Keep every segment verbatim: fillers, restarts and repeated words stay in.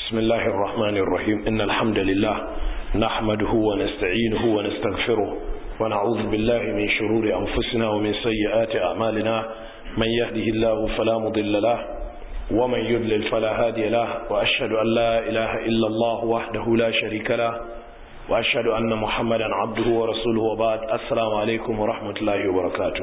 بسم الله الرحمن الرحيم إن الحمد لله نحمده ونستعينه ونستغفره ونعوذ بالله من شرور أنفسنا ومن سيئات أعمالنا من يهده الله فلا مضل له ومن يضلل فلا هادي له وأشهد أن لا إله إلا الله وحده لا شريك له وأشهد أن محمدا عبده ورسوله وبعد السلام عليكم ورحمة الله وبركاته.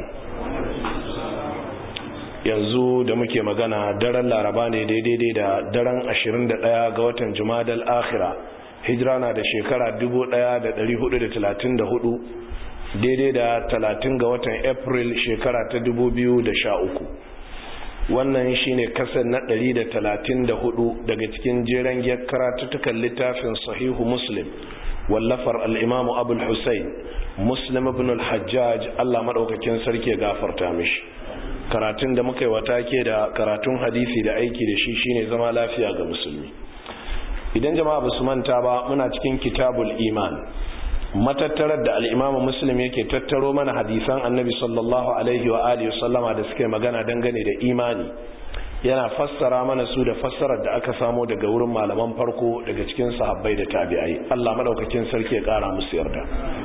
yanzu da muke magana daren laraba ne daidai da daren ashirin da ɗaya ga watan jumadal akhira hijira na da shekara dubu ɗaya da ɗari hudu da talatin da hudu daidai da talatin ga watan april shekara ta dubu biyu da sha uku. wannan shine kasar na ɗari da talatin da hudu daga cikin jeren giyar karatuttukan littafin sahihu muslim wallafar al'imamu abul hussein muslim ibn al-hajjaj allah maɗaukakin sarki ya gafarta mishi. karatun da muka yi wata ke da karatun hadisi da aiki da shi shine zama lafiya ga musulmi. Idan jama'a ba su manta ba muna cikin kitabul iman, matattarar da al'imamu muslim yake tattaro mana hadisan annabi sallallahu alaihi wa alihi sallama da suke magana dangane da imani, yana fassara mana su da fassarar da aka samo daga wurin malaman farko daga cikin sahabbai da tabi'ai. Allah madaukakin sarki ya kara musu yarda.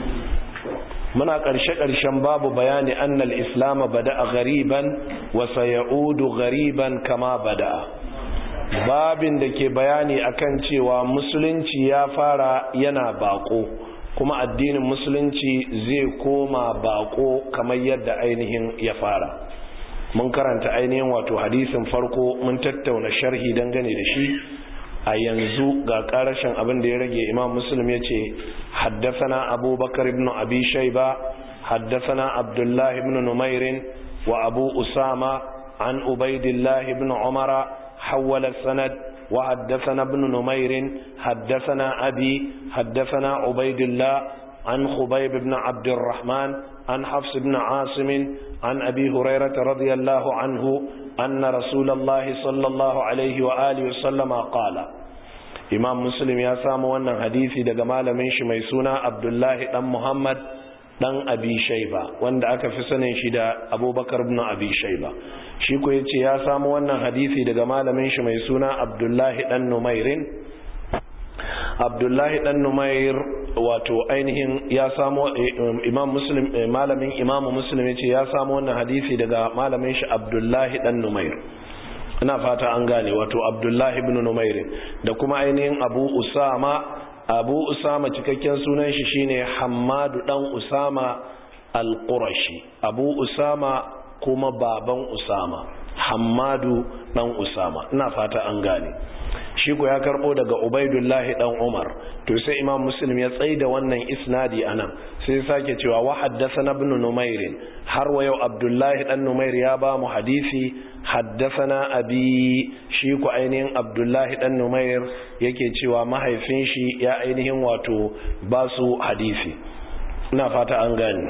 muna ƙarshe-ƙarshen babu bayani annal islam bada'a ghariban wa sayaudu ghariban kama bada'a, babin da ke bayani akan cewa musulunci ya fara yana bako kuma addinin musulunci zai koma bako kamar yadda ainihin ya fara. mun karanta ainihin wato hadisin farko, mun tattauna sharhi dangane da shi. a yanzu ga karashin abin da ya rage, imam muslim ya ce haddasana abubakar ibn abi shaiba haddasana abdullahi ibn numairin wa abu usama an ubaidillah ibn umara hawala sanad wa haddasana ibn numairin haddasana abi haddasana ubaidillah an khubayb ibn abdurrahman an hafs ibn asim an abi hurairah radiyallahu anhu أن رسول الله صلى الله عليه وآله وسلم قال. إمام مسلم يا سامو أن حديثي دقا مالا منش ميسونا عبد الله دم محمد دم أبي شيبة وان دا أكا في سنة شدا أبو بكر بن أبي شيبة. شيكو يتي يا سامو أن حديثي دقا مالا منش ميسونا عبد الله دم نمير عبد الله دم نمير wato ainihin ya samu imam muslim malamin imamu muslim yace ya samu wannan hadisi daga malamin shi Abdullahi dan Numair. ina fata an gane, wato Abdullahi ibn Numair da kuma ainihin Abu Usama. Abu Usama cikakken sunan shi shine Hammadu dan Usama al-Qurashi. Abu Usama kuma baban Usama, Hammadu dan Usama. ina fata an gane. shi ko ya karbo daga Ubaidullahi dan Umar. to sai Imam Muslim ya tsaida wannan isnadi anan, sai ya sake cewa wa haddathana ibn Numair, har wa yau Abdullahi dan Numair ya ba mu hadisi. haddathana abi, shi ko ainihin Abdullahi dan Numair yake cewa mahaifin shi ya ainihin wato ba su hadisi. ina fata an gane.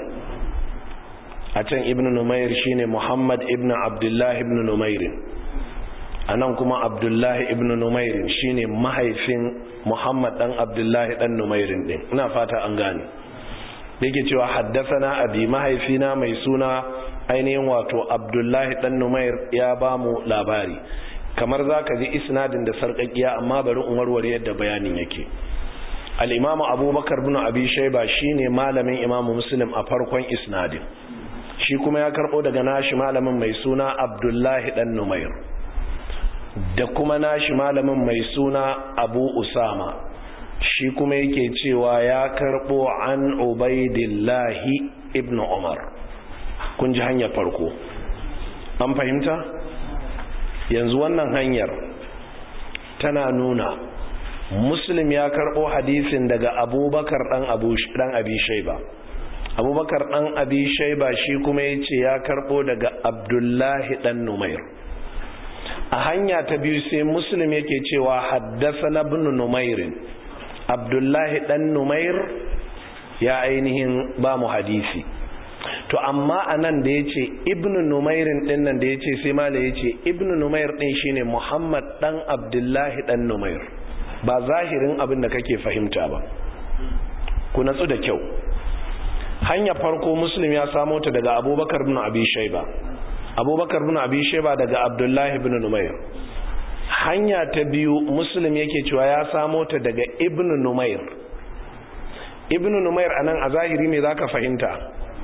a can ibn Numair shine Muhammad ibn Abdullah ibn Numair, anan kuma Abdullahi ibn Numairin shine mahaifin Muhammad dan Abdullahi dan Numairin din. ina fata an gane. yake cewa haddathana abi, mahaifina mai suna ainihin wato Abdullahi dan Numair ya ba mu labari. kamar zaka ji isnadin da sarkakiya, amma bari in warware yadda bayanin yake. al-Imam Abubakar ibn Abi Shayba shine malamin Imam Muslim a farkon isnadin, shi kuma ya karbo daga nashi malamin mai suna Abdullahi dan Numair, da kuma nashi malamin mai suna Abu Usama, shi kuma yake cewa ya karbo an Ubaidillahi ibn Umar. kun ji hanyar farko, an fahimta? yanzu wannan hanyar tana nuna Muslim ya karbo hadisin daga Abubakar dan Abu dan Abi Shayba. Abubakar dan Abi Shayba shi kuma yace ya karbo daga Abdullahi dan Numair. a hanya ta biyu sai Muslim yake cewa haddathana ibn Numair, Abdullahi dan Numair ya ainihin ba mu hadisi. to amma anan da yace ibn Numair din nan da yace sai mala yace ibn Numair din shine Muhammad dan Abdullahi dan Numair, ba zahirin abin da kake fahimta ba. ku natsu da kyau. hanya farko Muslim ya samo ta daga Abubakar ibn Abi Shayba. Abubakar ibn Abi Shayba daga Abdullahi ibn Numair. hanya ta biyu Muslim yake cewa ya samo ta daga Ibn Numair. Ibn Numair anan a zahiri me zaka fahimta?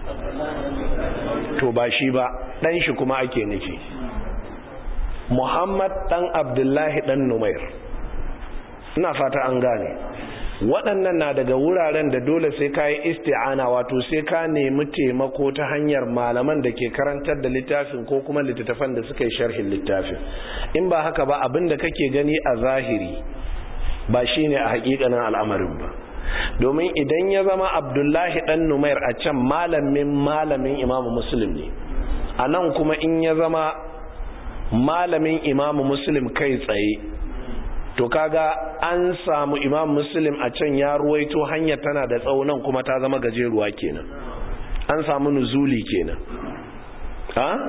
To ba shi ba, dan shi kuma ake nufi. Muhammad dan Abdullahi dan Numair. Ina fata an gane. Waɗannan na daga wuraren da dole sai ka yi isti'ana, wato sai ka nemi taimako ta hanyar malaman da ke karantar da littafin ko kuma littattafan da suka yi sharhin littafin. In ba haka ba, abin da kake gani a zahiri ba shi ne a hakikanin al'amarin ba. Domin idan ya zama Abdullahi ɗan Numair a can malamin malamin Imamu Muslim ne, a nan kuma in ya zama malamin Imamu Muslim kai tsaye, to kaga an samu Imam Muslim a can ya ruwaito hanya tana da tsaunan kuma ta zama gajeruwa kenan, an samu nuzuli kenan, ha?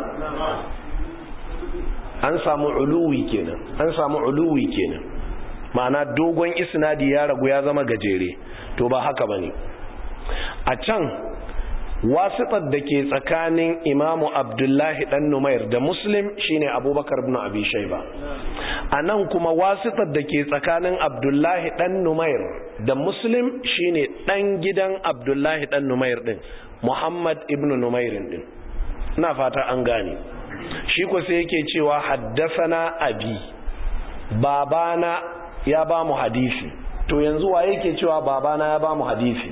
an samu uluwi kenan an samu uluwi kenan ma'ana dogon isnadi ya ragu ya zama gajere. To ba haka bane. A can wasitar da ke tsakanin Imamu Abdullahi dan Numair da Muslim shine Abubakar ibn Abi Shayba. Anan kuma wasitar da ke tsakanin Abdullahi dan Numair da Muslim shine dan gidan Abdullahi dan Numair din, Muhammad ibn Numair din. Ina fata an gane. Shi ko sai yake cewa haddathana abi, babana ya ba mu hadisi. To yanzu wa yake cewa babana ya ba mu hadisi?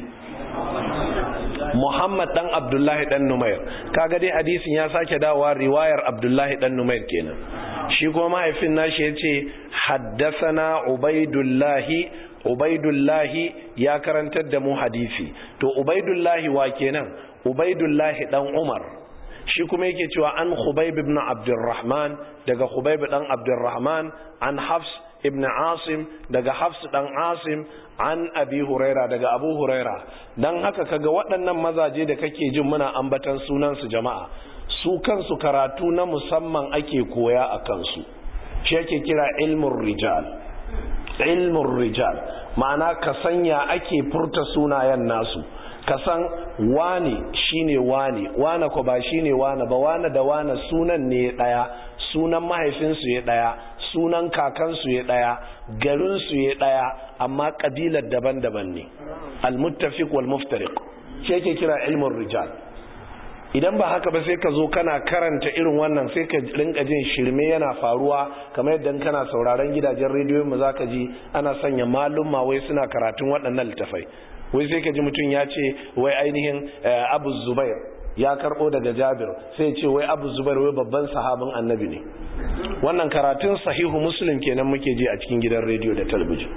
Muhammad dan Abdullahi dan Numair. Kaga dai hadisin ya sake dawowa riwayar Abdullahi dan Numair kenan. Shi kuma mahaifin nashi yace haddathana Ubaidullahi, Ubaidullahi ya karantar da mu hadisi. To Ubaidullahi wa kenan? Ubaidullahi dan Umar. Shi kuma yake cewa an Khubayb ibn Abdurrahman, daga Khubayb dan Abdurrahman, an Hafs ibn Asim, daga Hafs dan Asim, an Abi Huraira, daga Abu Huraira. Dan haka kaga waɗannan mazaje da kake jin muna ambatan sunan su jama'a, su kansu karatu na musamman ake koya a kansu. Shi yake kira ilmur rijal. Ilmur rijal ma'ana ka sanya ake furta sunayen nasu, kasan wani shine wani, wani ko ba shine wani ba, wani da wani sunan ne daya, sunan mahaifinsu ya daya, sunan kakansu ya daya, garinsu ya daya, amma kabilar daban-daban ne. Al-muttafiq wal muftariq shi yake kira ilmur rijal. Idan ba haka ba sai ka zo kana karanta irin wannan sai ka rinka jin shirme yana faruwa, kamar yadda kana sauraron gidajen rediyon mu zaka ji ana sanya malumma wai suna karatun waɗannan littafai. Wai sai ka ji mutum ya ce wai ainihin Abu Zubair ya karbo daga Jabir, sai ce wai Abu Zubair wai babban sahabin Annabi ne. Wannan karatun sahihu Muslim kenan muke ji a cikin gidan rediyo da talabijin.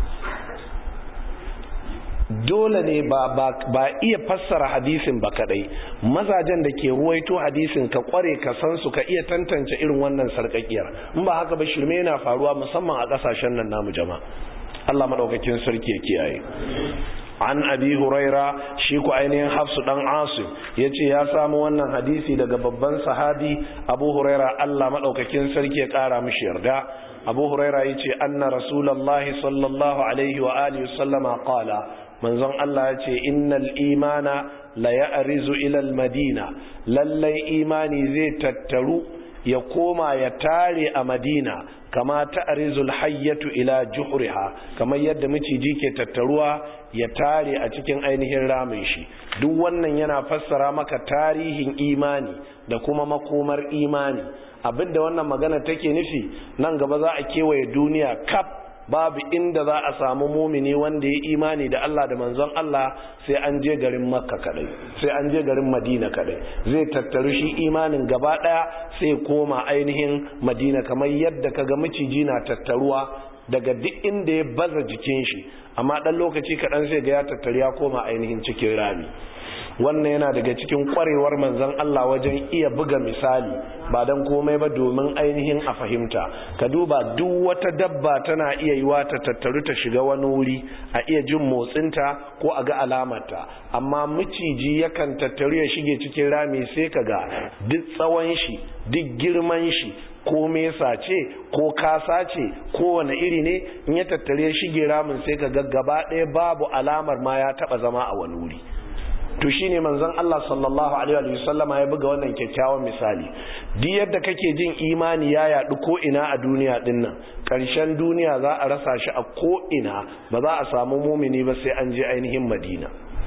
Dole ne ba, ba, ba iya fassara hadisin ba kadai, mazajen da ke ruwaito hadisin ka kware ka san su, ka iya tantance irin wannan sarkakiyar. In ba haka ba shirme yana faruwa musamman a kasashen nan namu jama'a. Allah madaukakin sarki ya kiyaye. An Abi Huraira, shi ku ainihin Hafsu dan Asim yace ya samu wannan hadisi daga babban sahabi Abu Huraira, Allah madaukakin sarki ya kara mishi yarda. Abu Huraira yace anna Rasulullahi sallallahu alaihi wa alihi wasallama qala, manzon Allah yace innal imana la ya'rizu ila al-Madina, lallai imani zai tattaru ya koma ya tare a Madina, kama ta'rizul hayyatu ila juhriha, kamar yadda miciji ke tattaruwa ya tare a cikin ainihin ramin shi. Duk wannan yana fassara maka tarihin imani da kuma makomar imani. Abinda wannan magana take nufi, nan gaba za a kewaye duniya kaf, babu inda za a samu mumini wanda ya imani da Allah da manzon Allah sai an je garin Makka kadai, sai an je garin Madina kadai. Zai tattaru shi imanin gaba daya sai koma ainihin Madina, kamar yadda kaga miciji na tattaruwa daga duk inda ya baza jikin shi, amma dan lokaci kadan sai ga ya tattari ya koma ainihin cikin rami. Wannan yana daga cikin kwarewar manzon Allah wajen iya buga misali, ba dan komai ba domin ainihin a fahimta. Ka duba duk wata dabba tana iya yiwa ta tattaru ta shiga wani wuri, a iya jin motsinta ko a ga alamarta, amma miciji yakan tattaru ya shige cikin rami, sai ka ga duk tsawon shi, duk girman shi, ko mesa ce ko kasa ce ko wani iri ne, in ya tattare shige ramin sai ka ga gaba ɗaya babu alamar ma ya taba zama a wani wuri. to shine manzon Allah sallallahu alaihi wa sallama ya buga wannan kyakkyawan misali. Duk yadda kake jin imani ya yadu ko ina a duniya din nan, karshen duniya za a rasa shi a ko ina, ba za a samu mumini ba sai an je ainihin Madina.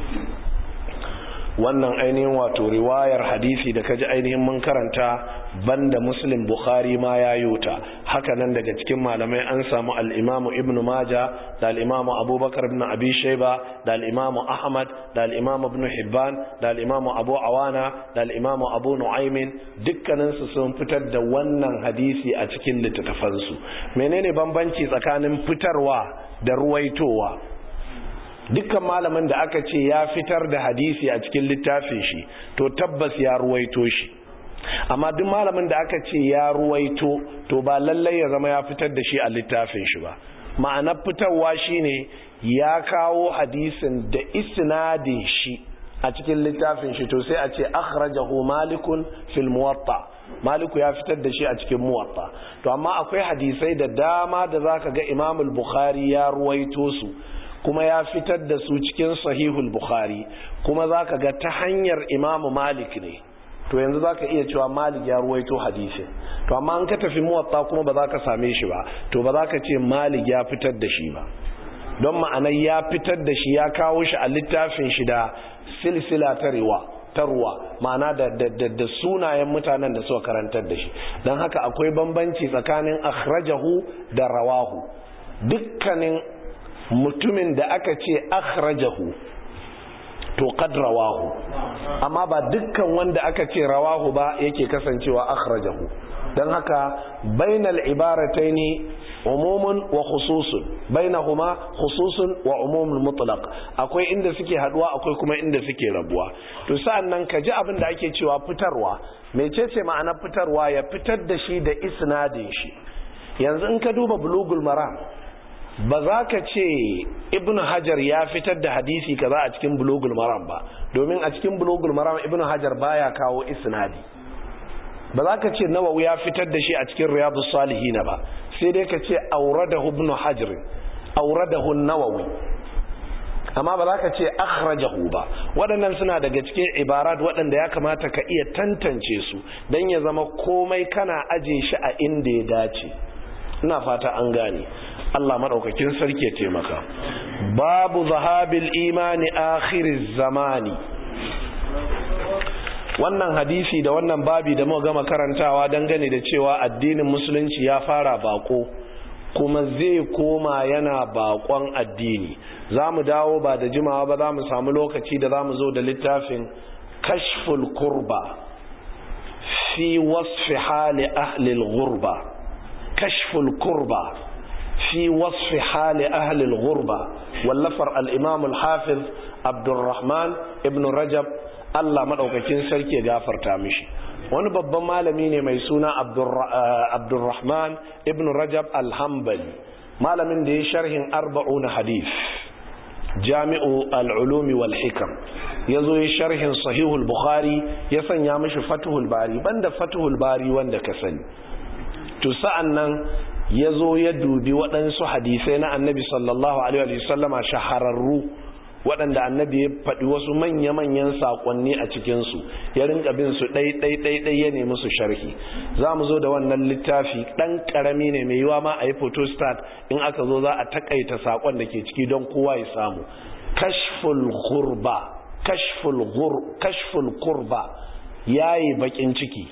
Wannan ainihin wato riwayar hadisi da kaji ainihin mun karanta banda Muslim, Bukhari ma ya yota. Haka nan daga cikin malamai an samu al-Imam Ibn Majah da al-Imam Abubakar ibn Abi Shayba da al-Imam Ahmad da al-Imam Ibn Hibban da al-Imam Abu Awana da al-Imam Abu Nu'aym, dukkanin su sun fitar da wannan hadisi a cikin littattafansu. Menene bambanci tsakanin fitarwa da ruwaitowa? Dukkan malamin da aka ce ya fitar da hadisi a cikin littafin shi to tabbas ya ruwaito shi, amma duk malamin da aka ce ya ruwaito to ba lallai ya zama ya fitar da shi a littafin shi ba. Ma'anar fitarwa shine ya kawo hadisin da isnadin shi a cikin littafin shi, to sai a ce akhrajahu malikun fil muwatta, maliku ya fitar da shi a cikin muwatta. To amma akwai hadisai da dama da zaka ga Imam al-Bukhari ya ruwaito su kuma ya fitar da su cikin sahihul Bukhari, kuma zaka ga ta hanyar Imam Malik ne, to yanzu zaka iya cewa Malik ya ruwaito hadisin. To amma an ka tafi muwatta kuma ba za ka same shi ba, to ba za ka ce Malik ya fitar da shi ba, don ma'anar ya fitar da shi ya kawo shi a littafin shi da silsila ta riwa ta ruwa, ma'ana da, da, da, da sunayen mutanen da suka karantar da shi. Don haka akwai bambanci tsakanin akhrajahu da rawahu. Dukkanin mutumin da aka ce akhrajahu to qad rawahu, amma ba dukkan wanda aka ce rawahu ba yake kasancewa akhrajahu. Dan haka bainal ibarataini umumun wa khususun, bainahuma khususun wa umumul mutlaq. Akwai inda suke haduwa, akwai kuma inda suke rabuwa. To sa'annan ka ji abin da ake cewa fitarwa. Mecece ma'anar fitarwa? Ya fitar da shi da isnadin shi. Yanzu in ka duba bulugul maram, ba za ka ce Ibn Hajar ya fitar da hadisi kaza a cikin bulugul maram ba, domin a cikin bulugul maram Ibn Hajar baya kawo isnadi. Ba za ka ce Nawawi ya fitar da shi a cikin Riyadus Salihin ba, sai dai ka ce auradahu Ibn Hajar, auradahu Nawawi, amma ba za ka ce akhrajahu ba. Waɗannan suna daga cikin ibarat waɗanda ya kamata ka iya tantance su don ya zama komai kana aje shi a inda ya dace. Ina fata an gane. Allah madaukakin sarki ya taimaka. Babu zahabil imani akhiriz zamani. Wannan hadisi da wannan babi da muka gama karantawa dangane da cewa addinin musulunci ya fara bako kuma zai koma yana bakon addini. Zamu dawo ba da jimawa ba, zamu samu lokaci da zamu zo da littafin Kashful Kurba fi wasfi hali ahli al-ghurba. Kashful Kurba في وصف حال أهل الغربة، واللفر الإمام الحافظ عبد الرحمن ابن رجب، الله مدوكاكين سركي غافر تامشي. wani babban malami ne mai suna Abdurrahman ibn Rajab al-Hanbali, malamin da ya sharhin arba'una hadith, Jami'u al-Ulumi wal Hikam, yazo ya sharhin Sahihul Bukhari, ya sanya mishi Fathul Bari, banda Fathul Bari wanda ka sani. To sa'annan ya zo ya dubi waɗansu hadisai na annabi sallallahu alaihi wasallama shahararru, waɗanda annabi ya faɗi wasu manya-manyan saƙonni a cikinsu, ya rinka bin su ɗai-ɗai-ɗai ya nemi su sharhi. Za mu zo da wannan littafi ɗan ƙarami ne, mai yiwa ma a yi photostat in aka zo za a taƙaita saƙon da ke ciki don kowa ya samu. Kashful Ghurba, Kashful Ghur, Kashful Kurba, yayi bakin ciki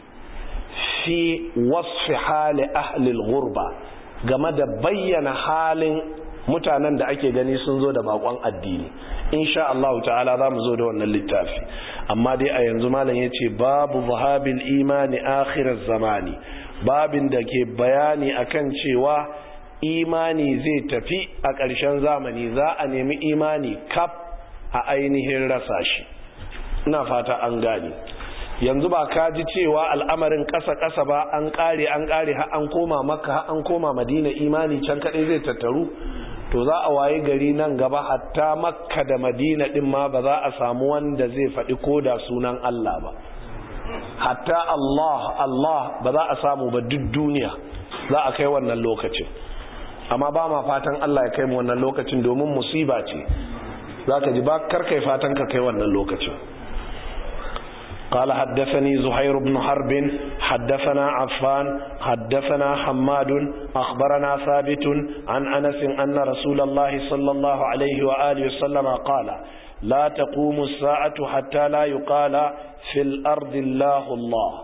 fi wasfi hali ahlil ghurba, game da bayyana halin mutanen da ake gani sun zo da bakon addini. Insha Allah ta'ala za mu zo da wannan littafi, amma dai a yanzu malam yace babu zahabil imani akhiraz zamani, babin da ke bayani akan cewa imani zai tafi a ƙarshen zamani, za a nemi imani kaf a ainihin rasa shi. Ina fata an gane. Yanzu ba ka ji cewa al'amarin ƙasa-ƙasa ba, an ƙare an ƙare har an koma Makka, har an koma Madina, imani can kaɗai zai tattaru. To za a waye gari nan gaba hatta Makka da Madina ɗin ma ba za a samu wanda zai faɗi ko da sunan Allah ba. Hatta Allah Allah ba za a samu ba duk duniya, za a kai wannan lokacin. Amma ba ma fatan Allah ya kai mu wannan lokacin, domin musiba ce. Za ka ji ba karkai fatan ka kai wannan lokacin. قال حدثني زهير بن حرب حدثنا عفان حدثنا حماد أخبرنا ثابت عن أنس أن رسول الله صلى الله عليه وآله وسلم قال لا تقوم الساعة حتى لا يقال في الأرض الله الله.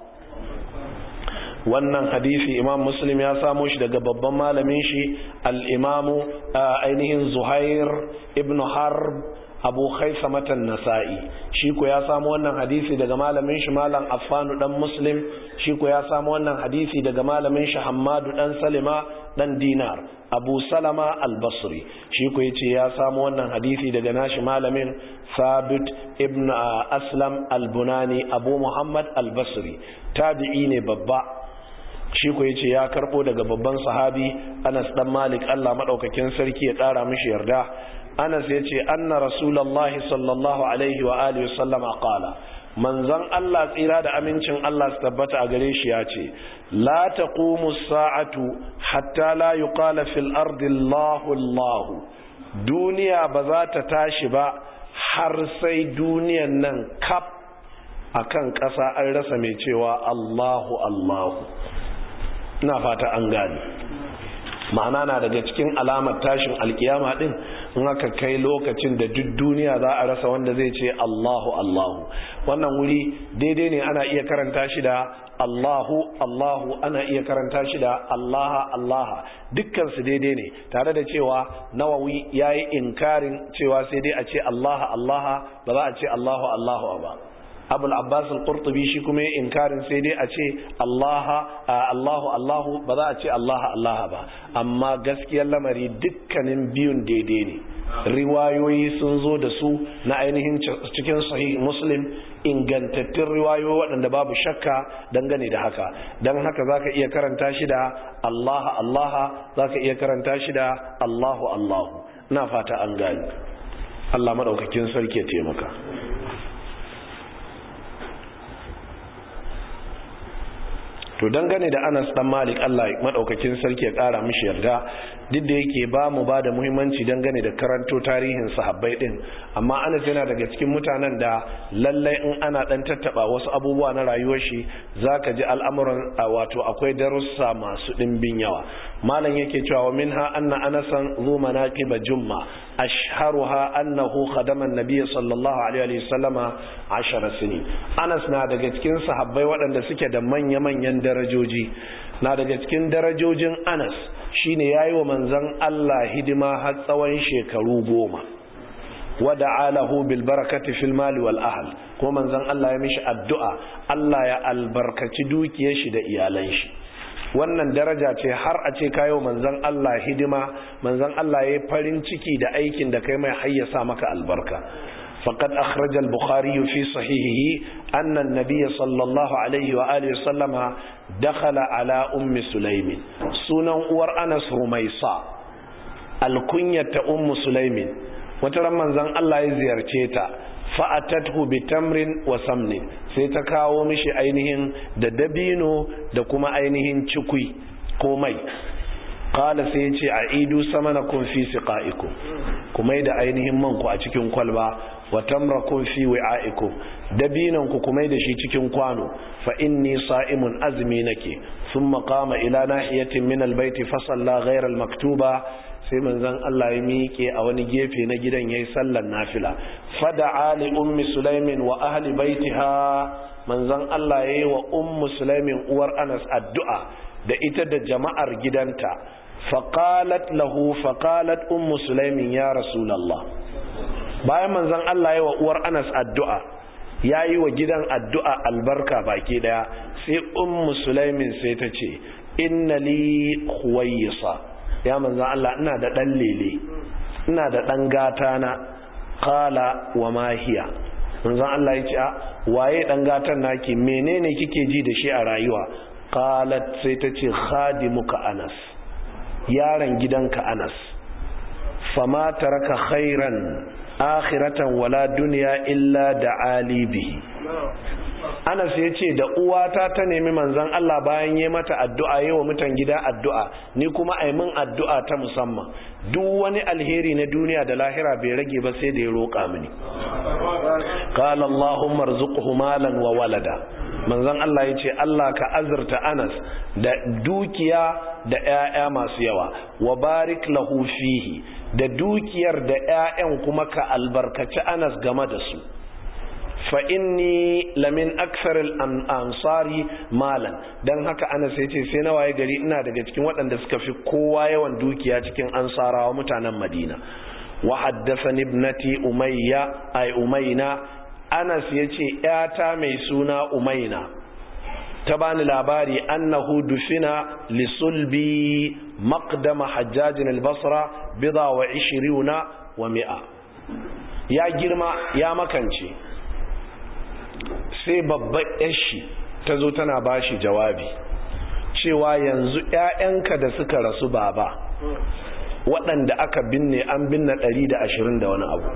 wannan hadisi imam muslim ya samo shi daga babban malamin shi al-imamu ainihin Zuhair ibn Harb Abu Khaisamah an-Nasa'i shi ko ya samu wannan hadisi daga malamin shi malam Affan dan Muslim shi ko ya samu wannan hadisi daga malamin shi Hammad dan Salima dan Dinar Abu Salama al-Basri shi ko yace ya samu wannan hadisi daga nashi malamin Thabit ibn Aslam al-Bunani Abu Muhammad al-Basri tabi'i ne babba shi ko yace ya karbo daga babban sahabi Anas dan Malik Allah madaukakin sarki ya kara mishi yarda Anas yace anna rasulullahi sallallahu alaihi wa alihi wasallama qala manzon Allah tsira da amincin Allah su tabbata a gare shi yace la taqumu as-sa'atu hatta la yuqala fil ardi Allahu Allah duniya ba za ta tashi ba har sai duniyan nan kaf akan ƙasa an rasa mai cewa Allahu Allahu ina fata an gani ma'ana na daga cikin alamar tashin alkiyama din in aka kai lokacin da duk duniya za a rasa wanda zai ce Allahu Allahu wannan wuri daidai ne ana iya karanta shi da Allahu Allahu ana iya karanta shi da Allah Allah dukkan su daidai ne tare da cewa Nawawi yayi inkarin cewa sai dai a ce Allah Allah ba za a ce Allahu Allahu ba Abul Abbas al-Qurtubi shi kuma ya inkarin sai dai a ce Allah Allahu Allahu ba za a ce Allah Allah ba amma gaskiyar lamari dukkanin biyun daidai ne riwayoyi sun zo da su na ainihin cikin sahih Muslim ingantattun riwayoyi waɗanda babu shakka dangane da haka dan haka zaka iya karanta shi da Allah Allah zaka iya karanta shi da Allahu Allahu ina fata an gani Allah madaukakin sarki ya taimaka to dangane da Anas dan Malik Allah madaukakin sarki ya kara mishi yarda duk da yake ba mu ba da muhimmanci dangane da karanto tarihin sahabbai din amma Anas yana daga cikin mutanen da lallai in ana dan tattaba wasu abubuwa na rayuwar shi zaka ji al'amuran wato akwai darussa masu dimbin yawa malam yake cewa minha anna anasan zu manaqib jumma ashharuha annahu khadama an-nabiy sallallahu alaihi wasallama ashara sinin Anas na daga cikin sahabbai waɗanda suke da manya-manyan darajoji na daga cikin darajojin Anas shine yayi wa manzon Allah hidima har tsawon shekaru goma wada'a lahu bil barakati fil mali wal ahl ko manzon Allah ya mishi addu'a Allah ya albarkaci dukiyar shi da iyalan shi wannan daraja ce har a ce kayo manzon Allah hidima manzon Allah yayi farin ciki da aikin da kai mai hayyasa maka albarka فقد أخرج البخاري في صحيحه أن النبي صلى الله عليه وآله وسلم دخل على أم سليم سنن ور أنس رميصة الكنية أم سليم وترى من زن الله يزيرتها فأتته بتمر وسمن سيتكاو مشي أينهن ددبينو دكما أينهن شكوي كومي قال سيتي أعيدوا سمنكم في سقائكم كما يدى أينهن منكو أتكين قلبا wa tamrakum fi wi'aikum dabinan ku kuma da shi cikin kwano fa inni sa'imun azmi nake thumma qama ila nahiyatin min albayt fa salla ghayra almaktuba sai manzon Allah ya miƙe a wani gefe na gidan yayi sallar nafila fada'a li ummi sulaimin wa ahli baitiha manzon Allah yayi wa ummu sulaimin uwar Anas addu'a da ita da jama'ar gidanta faqalat lahu faqalat ummu sulaimin ya rasulullah bayan manzon Allah ya wa uwar Anas addu'a yayi wa gidan addu'a albarka baki daya sai ummu sulaimin sai ta ce inna li khuwaysa ya manzon Allah ina da dan lele ina da dan gata na qala wa ma hiya manzon Allah ya ce waye dan gatan naki menene kike ji da shi a rayuwa qalat sai ta ce khadimuka Anas yaron gidanka Anas fama taraka khairan akhiratan wala dunya illa da'ali bihi Anas yace da uwata ta nemi manzon Allah bayan yayi mata addu'a yayin mutan gida addu'a ni kuma ai min addu'a ta musamman duk wani alheri na duniya da lahira bai rage ba sai da ya roƙa mini qala Allahumma arzuqhu malan wa walada manzon Allah yace Allah ka azurta Anas da dukiya da ƴaƴa masu yawa wa barik lahu fihi da dukiyar da ƴaƴan kuma ka albarkaci Anas game da su fa inni lamin aksaril ansari malan dan haka Anas yace sai na waye gari ina daga cikin waɗanda suka fi kowa yawan dukiya cikin ansarawa mutanen Madina wa haddathani ibnati umayya ay umayna Anas yace ƴata mai suna umayna ta bani labari annahu dufina lisulbi maqdama hajjaj al-basra bid'a wa ishirina wa mi'a ya girma ya makance sai babbar yashi ta zo tana bashi jawabi cewa yanzu ƴaƴanka da suka rasu baba waɗanda aka binne an binne ɗari da ashirin da wani abu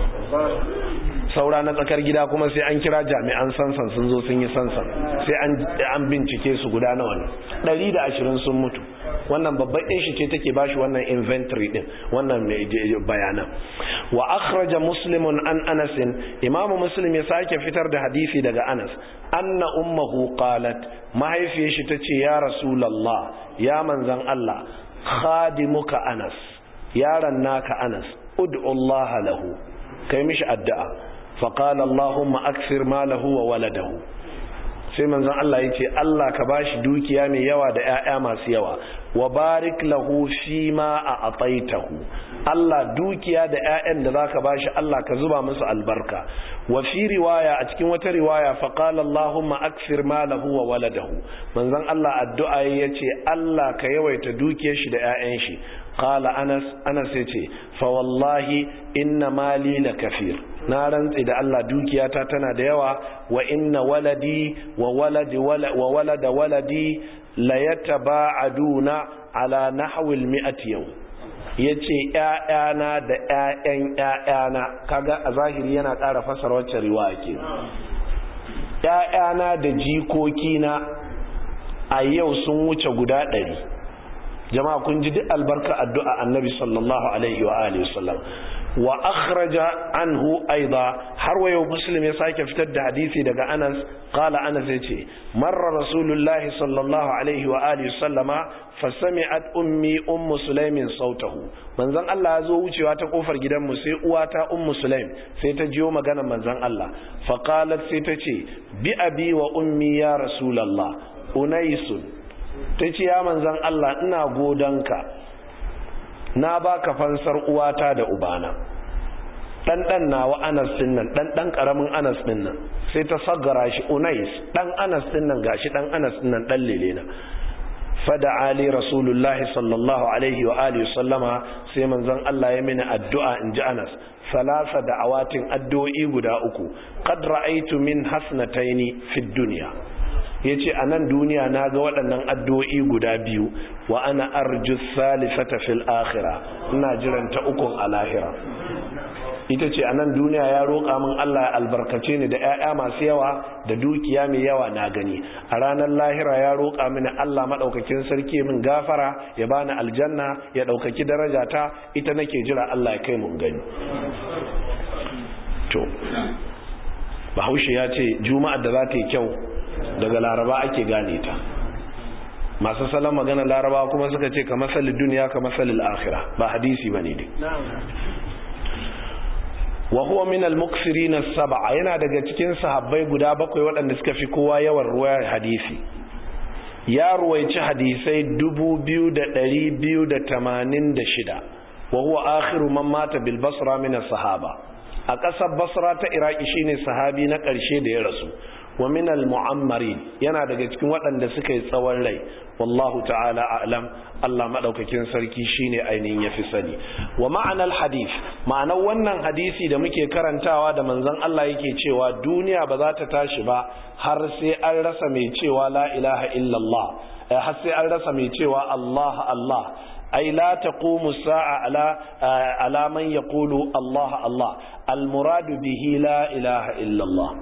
saura na tsakar gida kuma sai an kira jami'an sansan sun zo sun yi sansan sai an bincike su guda nawa ne ɗari da ashirin sun mutu wannan babban shi ce take bashi wannan inventory din wannan bayanan wa akhraja muslimun an anas imamu muslim ya sake fitar da hadisi daga anas anna ummuhu qalat mahaifiyar shi tace ya rasulullah ya manzan Allah khadimuka anas yaran naka anas ud'u Allah lahu kai mishi addu'a fa qala allahumma akthir malahu wa waladahu sai manzon Allah yace Allah ka bashi dukiya mai yawa da ƴaƴa masu yawa wa barik lahu fi ma a'taitahu Allah dukiya da ƴaƴan da zaka bashi Allah ka zuba musu albarka wa fi riwaya a cikin wata riwaya fa qala allahumma akthir malahu wa waladahu manzon Allah addu'a yace Allah ka yawaita dukiyar shi da ƴaƴan shi qala anas anas yace fa wallahi inna mali lakafir na rantsi da Allah dukiyata tana da yawa wa inna waladi wa waladi wa walada waladi la yataba'aduna ala nahwi al-mi'ati yawm yace ƴaƴana da ƴaƴan ƴaƴana kaga a zahiri yana ƙara fasara wacce riwaya ke ƴaƴana da jikokina a yau sun wuce guda ɗari jama'a kun ji duk albarka addu'a annabi sallallahu alaihi wa alihi wasallam wa akhraja anhu aidan har wayo muslim ya sake fitar da hadisi daga Anas qala Anas yace marra rasulullahi sallallahu alaihi wa alihi wasallama fasami'at ummi ummu sulaimin sautahu manzon Allah ya zo wucewa ta kofar gidanmu sai uwata ummu sulaim sai ta jiyo maganar manzon Allah fa qalat sai ta ce bi abi wa ummi ya rasulullah unaisun tace ya manzon Allah ina godanka na baka fansar uwata da ubana dan dan nawa Anas din nan dan dan karamin Anas din nan sai ta saggara shi Unais dan Anas din nan gashi dan Anas din nan dan lelena fada ali rasulullahi sallallahu alaihi wa alihi sallama sai manzon Allah ya mini addu'a inji Anas salasa da'awatin addu'o'i guda uku qad ra'aytu min hasnataini fid dunya yace a nan duniya na ga waɗannan addu'o'i guda biyu wa ana arju salisata fil akhirah ina jiran ta ukun a lahira ita ce a nan duniya ya roƙa min Allah ya albarkace ni da ƴaƴa masu yawa da dukiya mai yawa na gani a ranar lahira ya roƙa mini Allah madaukakin sarki min gafara ya bani aljanna ya daukaki darajata ita nake jira Allah ya kai mun gani to Bahaushe ya ce juma'ar da za ta yi kyau daga laraba ake gane ta masu salon magana laraba kuma suka ce ka masalin duniya ka masalin akhira ba hadisi ba ne dai wa huwa min al-muksirin as-sab'a yana daga cikin sahabbai guda bakwai waɗanda suka fi kowa yawan ruwayar hadisi ya ruwaici hadisai dubu biyu da ɗari biyu da tamanin da shida wa huwa akhiru man mata bil basra min as-sahaba a ƙasar basra ta iraki shine sahabi na ƙarshe da ya rasu wa min al-mu'ammarin yana daga cikin waɗanda suka yi tsawon rai wallahu ta'ala a'lam Allah madaukakin sarki shine ainihin yafi sani wa ma'anar hadith ma'anar wannan hadisi da muke karantawa da manzon Allah yake cewa duniya ba za ta tashi ba har sai an rasa mai cewa la ilaha illallah har sai an rasa mai cewa Allah Allah ay la taqumu sa'a ala ala man yaqulu Allah Allah al muradu bihi la ilaha illallah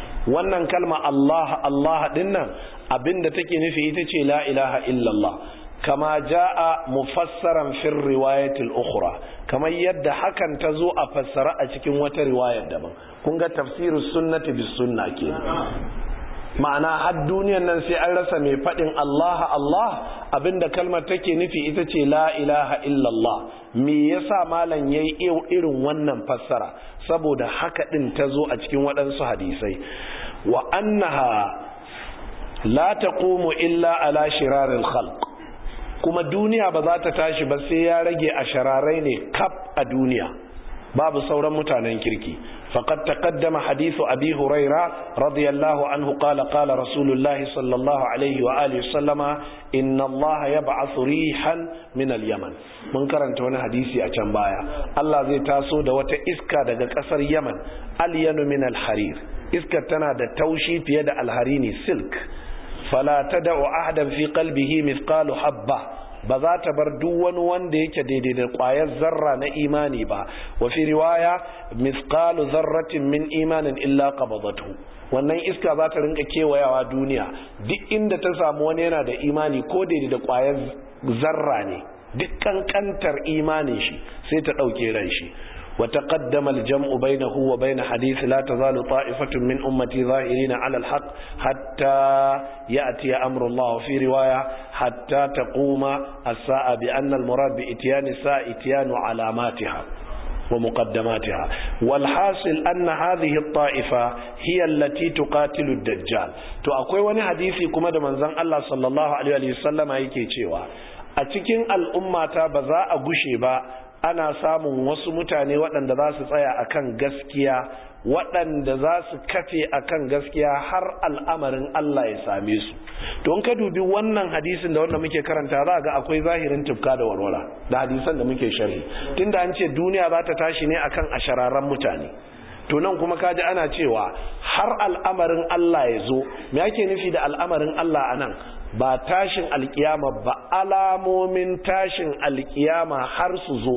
wannan kalma Allah Allah dinnan abinda take nufi ita ce la ilaha illallah kama jaa mufassaran fi riwayati al-ukhra kamar yadda hakan ta zo a fassara a cikin wata riwayar daban. kun ga tafsirus sunnati bis sunna kenan, ma'ana har duniyar nan sai an rasa mai faɗin Allah Allah, abinda kalmar take nufi ita ce la ilaha illallah. me yasa malam yayi irin wannan fassara? saboda haka din ta zo a cikin waɗansu hadisai, wa annaha la taqumu illa ala shiraril khalq, kuma duniya ba za ta tashi ba sai ya rage a shararai ne kaf a duniya, babu sauran mutanen kirki. فقد تقدم حديث أبي هريرة رضي الله عنه قال قال رسول الله صلى الله عليه وآله وسلم إن الله يبعث ريحا من اليمن. من كرنت وانا حديثي أجنبايا الله زي تاسو دا وتا إسكا دا قصر يمن الين من الحرير، إسكا تنا دا توشي في يد الحريني سلك، فلا تدع أحدا في قلبه مثقال حبة، ba za ta bar duk wani wanda yake daidai da ƙwayar zarra na imani ba. wa fi riwaya misqalu zarratin min imanin illa qabadathu, wannan iska za ta rinka kewayawa duniya, duk inda ta samu wani yana da imani ko daidai da ƙwayar zarra ne, duk kankantar imanin shi sai ta ɗauke ran shi. وتقدم الجمع بينه وبين حديث لا تزال طائفة من أمتي ظاهرين على الحق حتى يأتي أمر الله، في رواية حتى تقوم الساعة، بأن المراد بإتيان الساعة إتيان علاماتها ومقدماتها. والحاصل أن هذه الطائفة هي التي تقاتل الدجال. تو أقوي وني حديثي كما دمان زن الله صلى الله عليه وسلم يكي تشيوا أتكين الأمة بذا أغشي با ana samun wasu mutane waɗanda za su tsaya akan gaskiya, waɗanda za su kafe akan gaskiya har al'amarin Allah ya same su. to in ka dubi wannan hadisin da wanda muke karanta za ga akwai zahirin tufka da warwara da hadisan da muke sharhi, tunda an ce duniya za ta tashi ne akan ashararan mutane, to nan kuma kaji ana cewa har al'amarin Allah ya zo. me yake nufi da al'amarin Allah anan? ba tashin alkiyama ba, alamomin tashin alkiyama har su zo,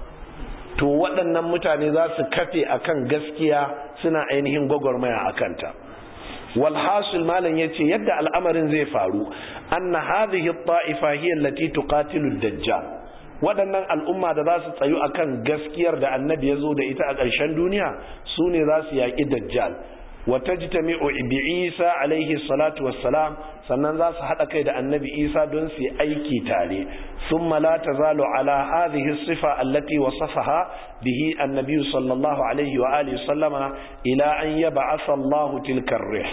to waɗannan mutane za su kafe akan gaskiya suna ainihin gwagwarmaya akan ta. wal hasil malan yace yadda al'amarin zai faru, anna hadhihi at-ta'ifa hiya allati tuqatilu ad-dajjal, waɗannan al'umma da za su tsayu akan gaskiyar da annabi ya zo da ita a ƙarshen duniya su ne za su yaƙi dajjal. wa tajtami'u bi Isa alaihi salatu wassalam, sannan za su haɗa kai da annabi Isa don su yi aiki tare. thumma la tazalu ala hadhihi sifa allati wasafaha bihi annabi sallallahu alaihi wa alihi sallama ila an yab'atha Allahu tilka ar-rih.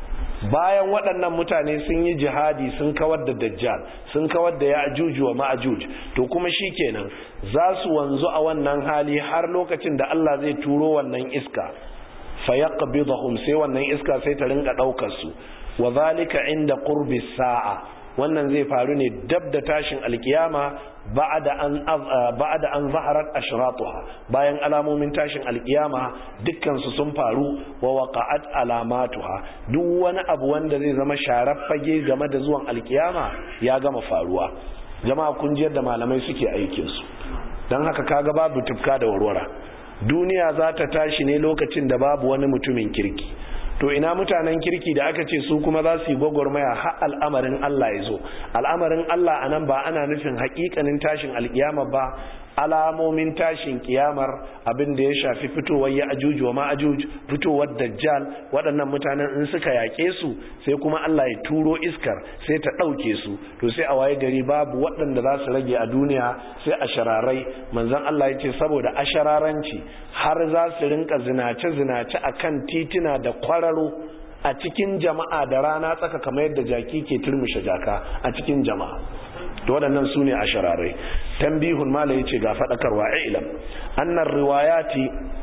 bayan waɗannan mutane sun yi jihadi, sun kawar da dajjal, sun kawar da ya'juj wa ma'juj, to kuma shikenan za su wanzu a wannan hali har lokacin da Allah zai turo wannan iska, fayaqbidhum, sai wannan iska sai ta rinka daukar su. wa zalika inda qurbi sa'a, wannan zai faru ne dab da tashin alkiyama, ba'da an ba'da an zaharat ashratuha, bayan alamomin tashin alkiyama dukkan su sun faru, wa waqa'at alamatuha, duk wani abu wanda zai zama sharar fage game da zuwan alkiyama ya gama faruwa. jama'a kun ji yadda malamai suke aikin su, dan haka kaga babu tufka da warwara. duniya za ta tashi ne lokacin da babu wani mutumin kirki, to ina mutanen kirki da aka ce su kuma za su yi gwagwarmaya har al'amarin Allah ya zo. al'amarin Allah anan ba ana nufin haƙiƙanin tashin alƙiyama ba, alamomin tashin kiyamar, abin da ya shafi fitowar ya'juj wa ma'juj, fitowar dajjal, waɗannan mutanen in suka yaƙe su sai kuma Allah ya turo iskar sai ta ɗauke su, to sai a waye gari babu waɗanda za su rage a duniya sai a shararai. manzon Allah ya ce saboda ashararanci har za su rinka zinace-zinace a kan titina da kwararo a cikin jama'a da rana tsaka, kamar yadda jaki ke turmushe jaka a cikin jama'a. to waɗannan su ne a shararai. tambihun mala ya ce ga faɗakarwa, ilam annar riwayati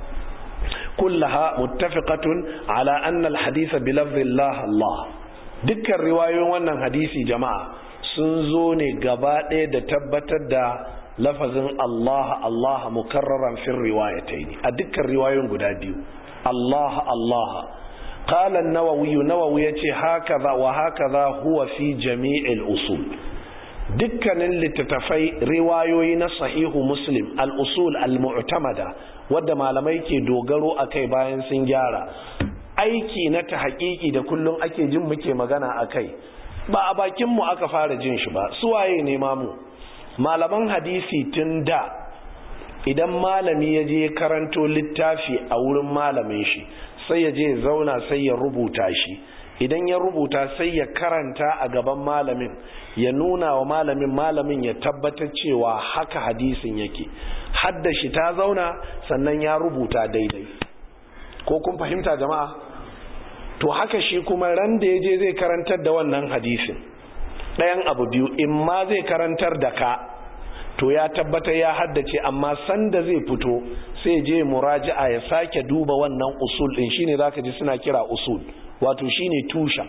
kullaha muttafiqatun ala anna alhadith bi lafzillah Allah. dukkan riwayoyin wannan hadisi jama'a sun zo ne gaba ɗaya da tabbatar da lafazin Allah Allah mukarraran fi riwayatayn, a dukkan riwayoyin guda biyu Allah Allah. qala an-nawawi nawawi yace hakaza wa hakaza huwa fi jami'il usul. dukkanin littattafai riwayoyi na sahihu muslim al-usul al-mu'tamada wadda malamai ke dogaro akai bayan sun gyara aiki na ta haƙiƙi da kullum ake jin muke magana akai, ba a bakin mu aka fara jin shi ba. Suwaye ne mamu? Malaman hadisi tun da idan malami ya je karanto littafi a wurin malamin shi sai ya je zauna sai ya rubuta shi, idan ya rubuta sai ya karanta a gaban malamin ya nuna wa malamin, malamin ya tabbatar cewa haka hadisin yake, hadda shi ta zauna sannan ya rubuta daidai. Ko kun fahimta jama'a? To haka shi kuma ran da ya je zai karantar da wannan hadisin ɗayan abu biyu, in ma zai karantar da ka to ya tabbatar ya haddace, amma sanda zai fito sai je muraji'a ya sake duba wannan usul din, shine zaka ji suna kira usul, wato shine tushen.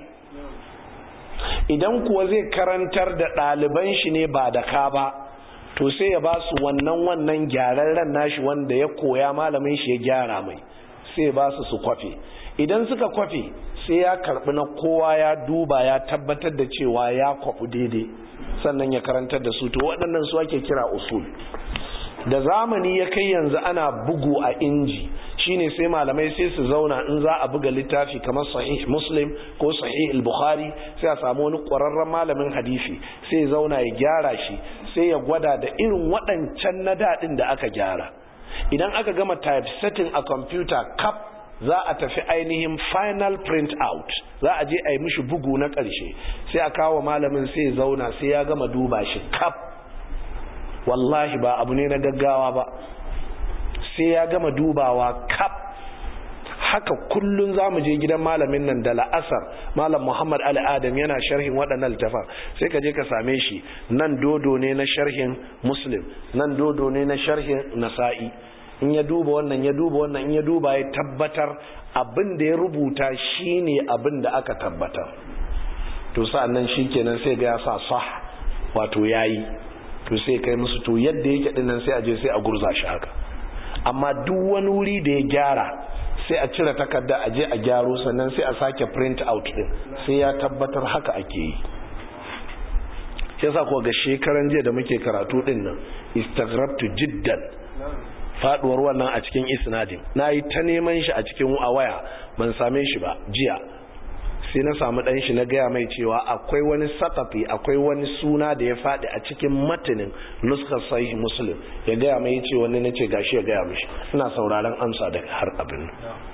Idan kuwa zai karantar da ɗaliban shi ne ba da ka ba, to sai ya ba su wannan wannan gyararren nashi wanda ya koya, malamin shi ya gyara mai, sai ya ba su su kwafe. Idan suka kwafe sai ya karbi na kowa ya duba ya tabbatar da cewa ya kwafu daidai, sannan ya karantar da su. To waɗannan su ake kira usul. Da zamani ya kai yanzu ana bugu a inji, shine sai malamai sai su zauna in za a buga littafi kamar sahih Muslim ko sahih al-Bukhari, sai a samu wani ƙwararren malamin hadisi sai ya zauna ya gyara shi, sai ya gwada da irin waɗancan na daɗin da aka gyara. Idan aka gama typesetting a computer kap, za a tafi ainihin final print out, za a je a yi mishi bugu na ƙarshe, sai a kawo malamin sai ya zauna sai ya gama duba shi kap. Wallahi ba abu ne na gaggawa ba, sai ya gama dubawa kap. Haka kullun za mu je gidan malamin nan da la'asar, Malam Muhammad Ali Adam yana sharhin waɗannan littafan, sai ka je ka same shi nan dodo ne na sharhin Muslim, nan dodo ne na sharhin Nasa'i. In ya duba wannan ya duba wannan in ya duba ya tabbatar abin da ya rubuta shine abin da aka tabbatar, to sa'annan shikenan sai ga ya sa sah, wato yayi, to sai kai musu to yadda yake din nan sai a je sai a gurza shi haka. Amma duk wani wuri da ya gyara sai a cire takarda a je a gyaro, sannan sai a sake print out din, sai ya tabbatar haka ake yi. Yasa ko ga shekaran jiya da muke karatu din nan istaghrabtu jiddan, faduwar wannan a cikin isnadin nayi ta neman shi a cikin waya ban same shi ba jiya, sai na samu dan shi na gaya mai cewa akwai wani saqafi, akwai wani suna da ya fadi a cikin matanin nuskar sahih Muslim, ya gaya mai yace wani nace gashi ya gaya mishi, ina sauraron amsa da har abin.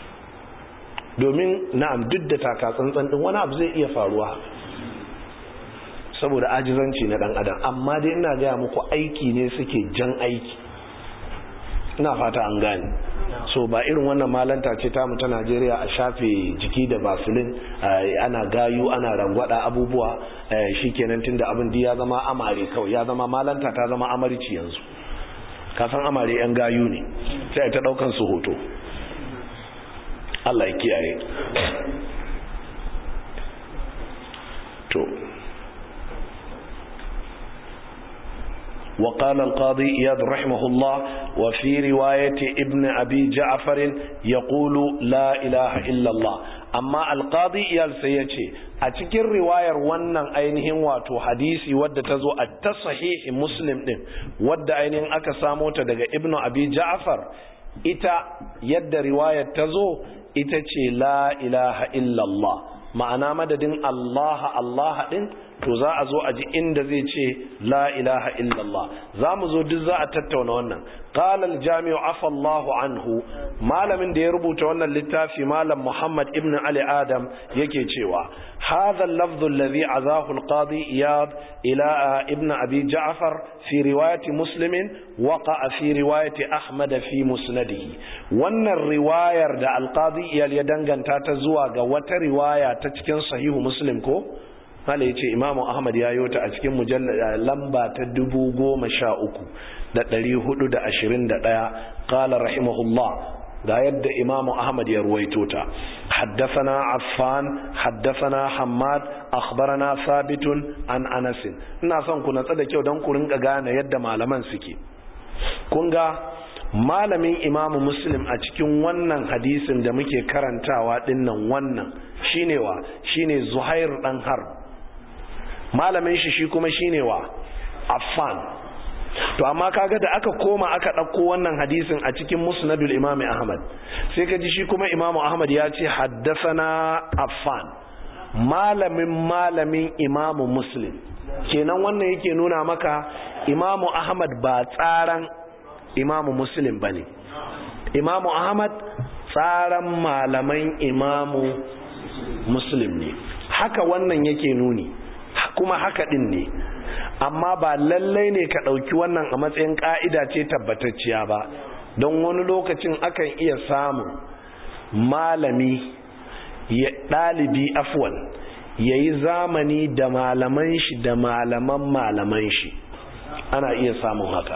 Domin na'am duk da taka tsantsan din wani abu zai iya faruwa saboda ajizanci na dan adam, amma dai ina gaya muku aiki ne suke jan aiki, ina fata an gane. So ba irin wannan malanta ce ta mu ta Najeriya a shafe jiki da basilin, ana gayu ana rangwada abubuwa, shikenan tunda abin da ya zama amare kawai, ya zama malanta ta zama amarci yanzu. Ka san amare yan gayu ne, sai ta daukan su hoto. Allah ya kiyaye. To وقال القاضي إياد رحمه الله وفي رواية ابن أبي جعفر يقول لا إله إلا الله. أما القاضي إياد سيأتي أتكر رواية ونن أينهم واتو حديثي ود تزو التصحيح مسلم دين ود أينهم أكسامو تدق ابن أبي جعفر إتا يد رواية تزو إتا لا إله إلا الله، ma'ana madadin Allah Allah din to za a zo a ji inda zai ce la ilaha illallah. za mu zo duk za a tattauna wannan. qala al-jami'u afa Allahu anhu, malamin da ya rubuta wannan littafi malam Muhammad ibn Ali Adam yake cewa hadha al-lafdh alladhi azahu al-qadi Iyad ila ibn Abi Ja'far fi riwayat Muslim waqa'a fi riwayat Ahmad fi musnadihi. wannan riwayar da al-qadi Iyad ya danganta ta zuwa ga wata riwaya ta cikin sahihu Muslim ko hala yace Imam Ahmad ya yota a cikin mujallad lamba ta dubu goma sha uku da ɗari hudu da ashirin da ɗaya. qala rahimahullah, ga yadda Imam Ahmad ya ruwaito ta. haddathana Affan haddathana Hammad akhbarana Thabit an Anas. ina son ku natsa da kyau dan ku rinka gane yadda malaman suke. kun ga malamin Imam Muslim a cikin wannan hadisin da muke karantawa dinnan wannan shine wa shine Zuhair dan Harb, malamin shi shi kuma shine wa Affan. to amma kaga da aka koma aka dauko wannan hadisin a cikin Musnadul Imam Ahmad, sai kaji shi kuma Imam Ahmad ya ce haddathana Affan, malamin malamin imamu Muslim. Kenan wannan yake nuna maka imamu Ahmad ba tsaran imamu Muslim bane. Imamu Ahmad tsaran malaman imamu Muslim ne. Haka wannan yake nuni, kuma haka din ne. Amma ba lallai ne ka ɗauki wannan a matsayin ƙa'ida ce tabbatacciya ba, don wani lokacin akan iya samun malami ya ɗalibi afwan ya yi zamani da malaman shi da malaman malaman shi, ana iya samun haka.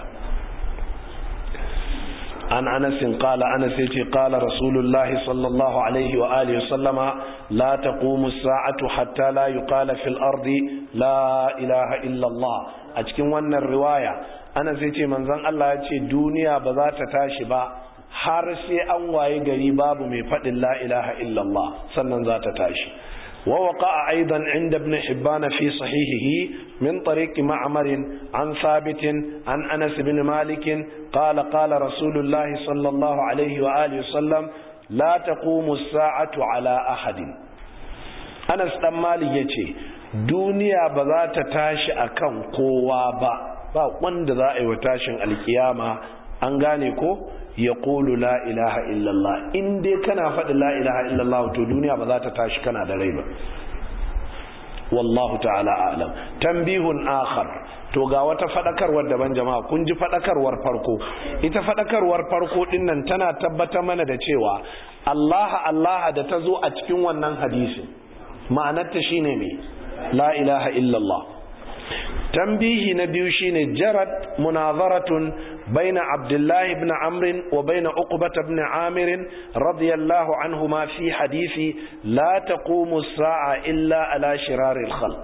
an anasin qala anas yace qala rasulullahi sallallahu alaihi wa alihi wasallama la taqumu as-sa'atu hatta la yuqala fil ardi la ilaha illa Allah. A cikin wannan riwaya anas yace manzon Allah yace duniya ba za ta tashi ba har sai an waye gari babu mai fadin la ilaha illa Allah sannan za ta tashi. ووقع أيضا عند ابن حبان في صحيحه من طريق معمر عن ثابت عن أنس بن مالك قال قال رسول الله صلى الله عليه وآله وسلم لا تقوم الساعة على أحد. أنس بن مالك يتي دنيا بذات تاشي أكم قوة با با وند ذا وتاشن القيامة أنغانيكو يقول لا إله إلا الله إن دي كان فد لا إله إلا الله تو دنيا بذات تاشي كان دا ريبا. والله تعالى أعلم. تنبيه آخر to ga wata fadakarwar daban jama'a, kun ji fadakarwar farko. Ita fadakarwar farko din nan tana tabbata mana da cewa Allah Allah da ta zo a cikin wannan hadisi ma'anarta shine me la ilaha illallah. Tambihi na biyu shine jarat munazaratun baina Abdullah ibn Amr wa baina Uqbah ibn Amir radiyallahu anhuma fi hadisi la taqumu as-sa'a illa ala shiraril khalq.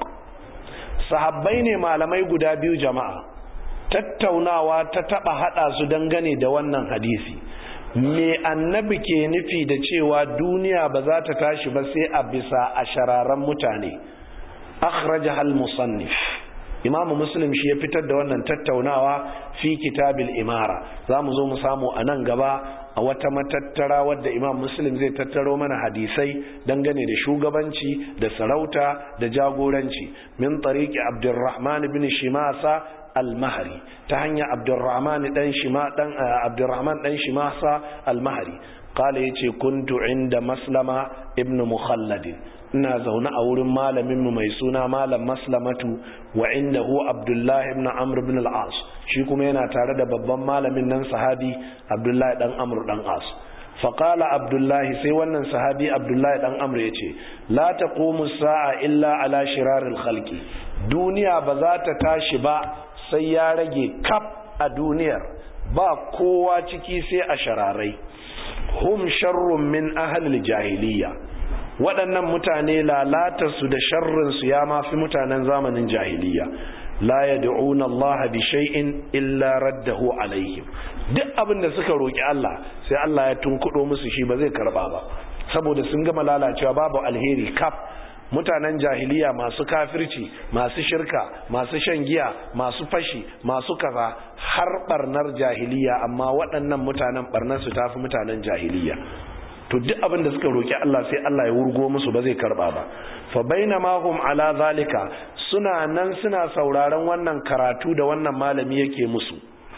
Sahabbai ne malamai guda biyu jama'a, tattaunawa ta taba hada su dangane da wannan hadisi. Me annabi ke nufi da cewa duniya ba za ta tashi ba sai a bisa a shararan mutane? Akhrajaha al-musannif. Imam Muslim shi ya fitar da wannan tattaunawa fi kitabil imara. Za mu zo mu samu a nan gaba a wata matattara wadda Imam Muslim zai tattaro mana hadisai dangane da shugabanci da sarauta da jagoranci min tariqi Abdurrahman ibn Shimasa al-Mahri, ta hanya Abdurrahman dan Shima dan Abdurrahman dan Shimasa al-Mahri. Qala yace kuntu inda Maslama ibn Mukhallad, ina zaune a wurin malaminmu mai suna malam Maslamatu wa indahu Abdullah ibn Amr ibn al-As, shi kuma yana tare da babban malamin nan sahabi Abdullah dan Amr dan As. Faqala Abdullah, sai wannan sahabi Abdullah dan Amr yace la taqumu as-sa'a illa ala shiraril khalqi. Duniya ba za ta tashi ba sai ya rage kaf a duniyar ba kowa ciki sai a shararai. Hum sharrun min ahli al-jahiliyya. Waɗannan mutane lalatarsu da sharrinsu ya mafi mutanen zamanin jahiliya. La yad'una Allah bi shay'in illa raddahu alaihim. Duk abin da suka roki Allah sai Allah ya tunkudo musu shi, ba zai karba ba, saboda sun gama lalacewa, babu alheri kaf. Mutanen jahiliya masu kafirci, masu shirka, masu shan giya, masu fashi, masu kaza, har barnar jahiliya, amma waɗannan mutanen barnar su tafi mutanen jahiliya. To duk abin da suka roki Allah sai Allah ya wurgo musu, ba zai karba ba. Fa bainama hum ala zalika, suna nan suna sauraron wannan karatu da wannan malami yake musu,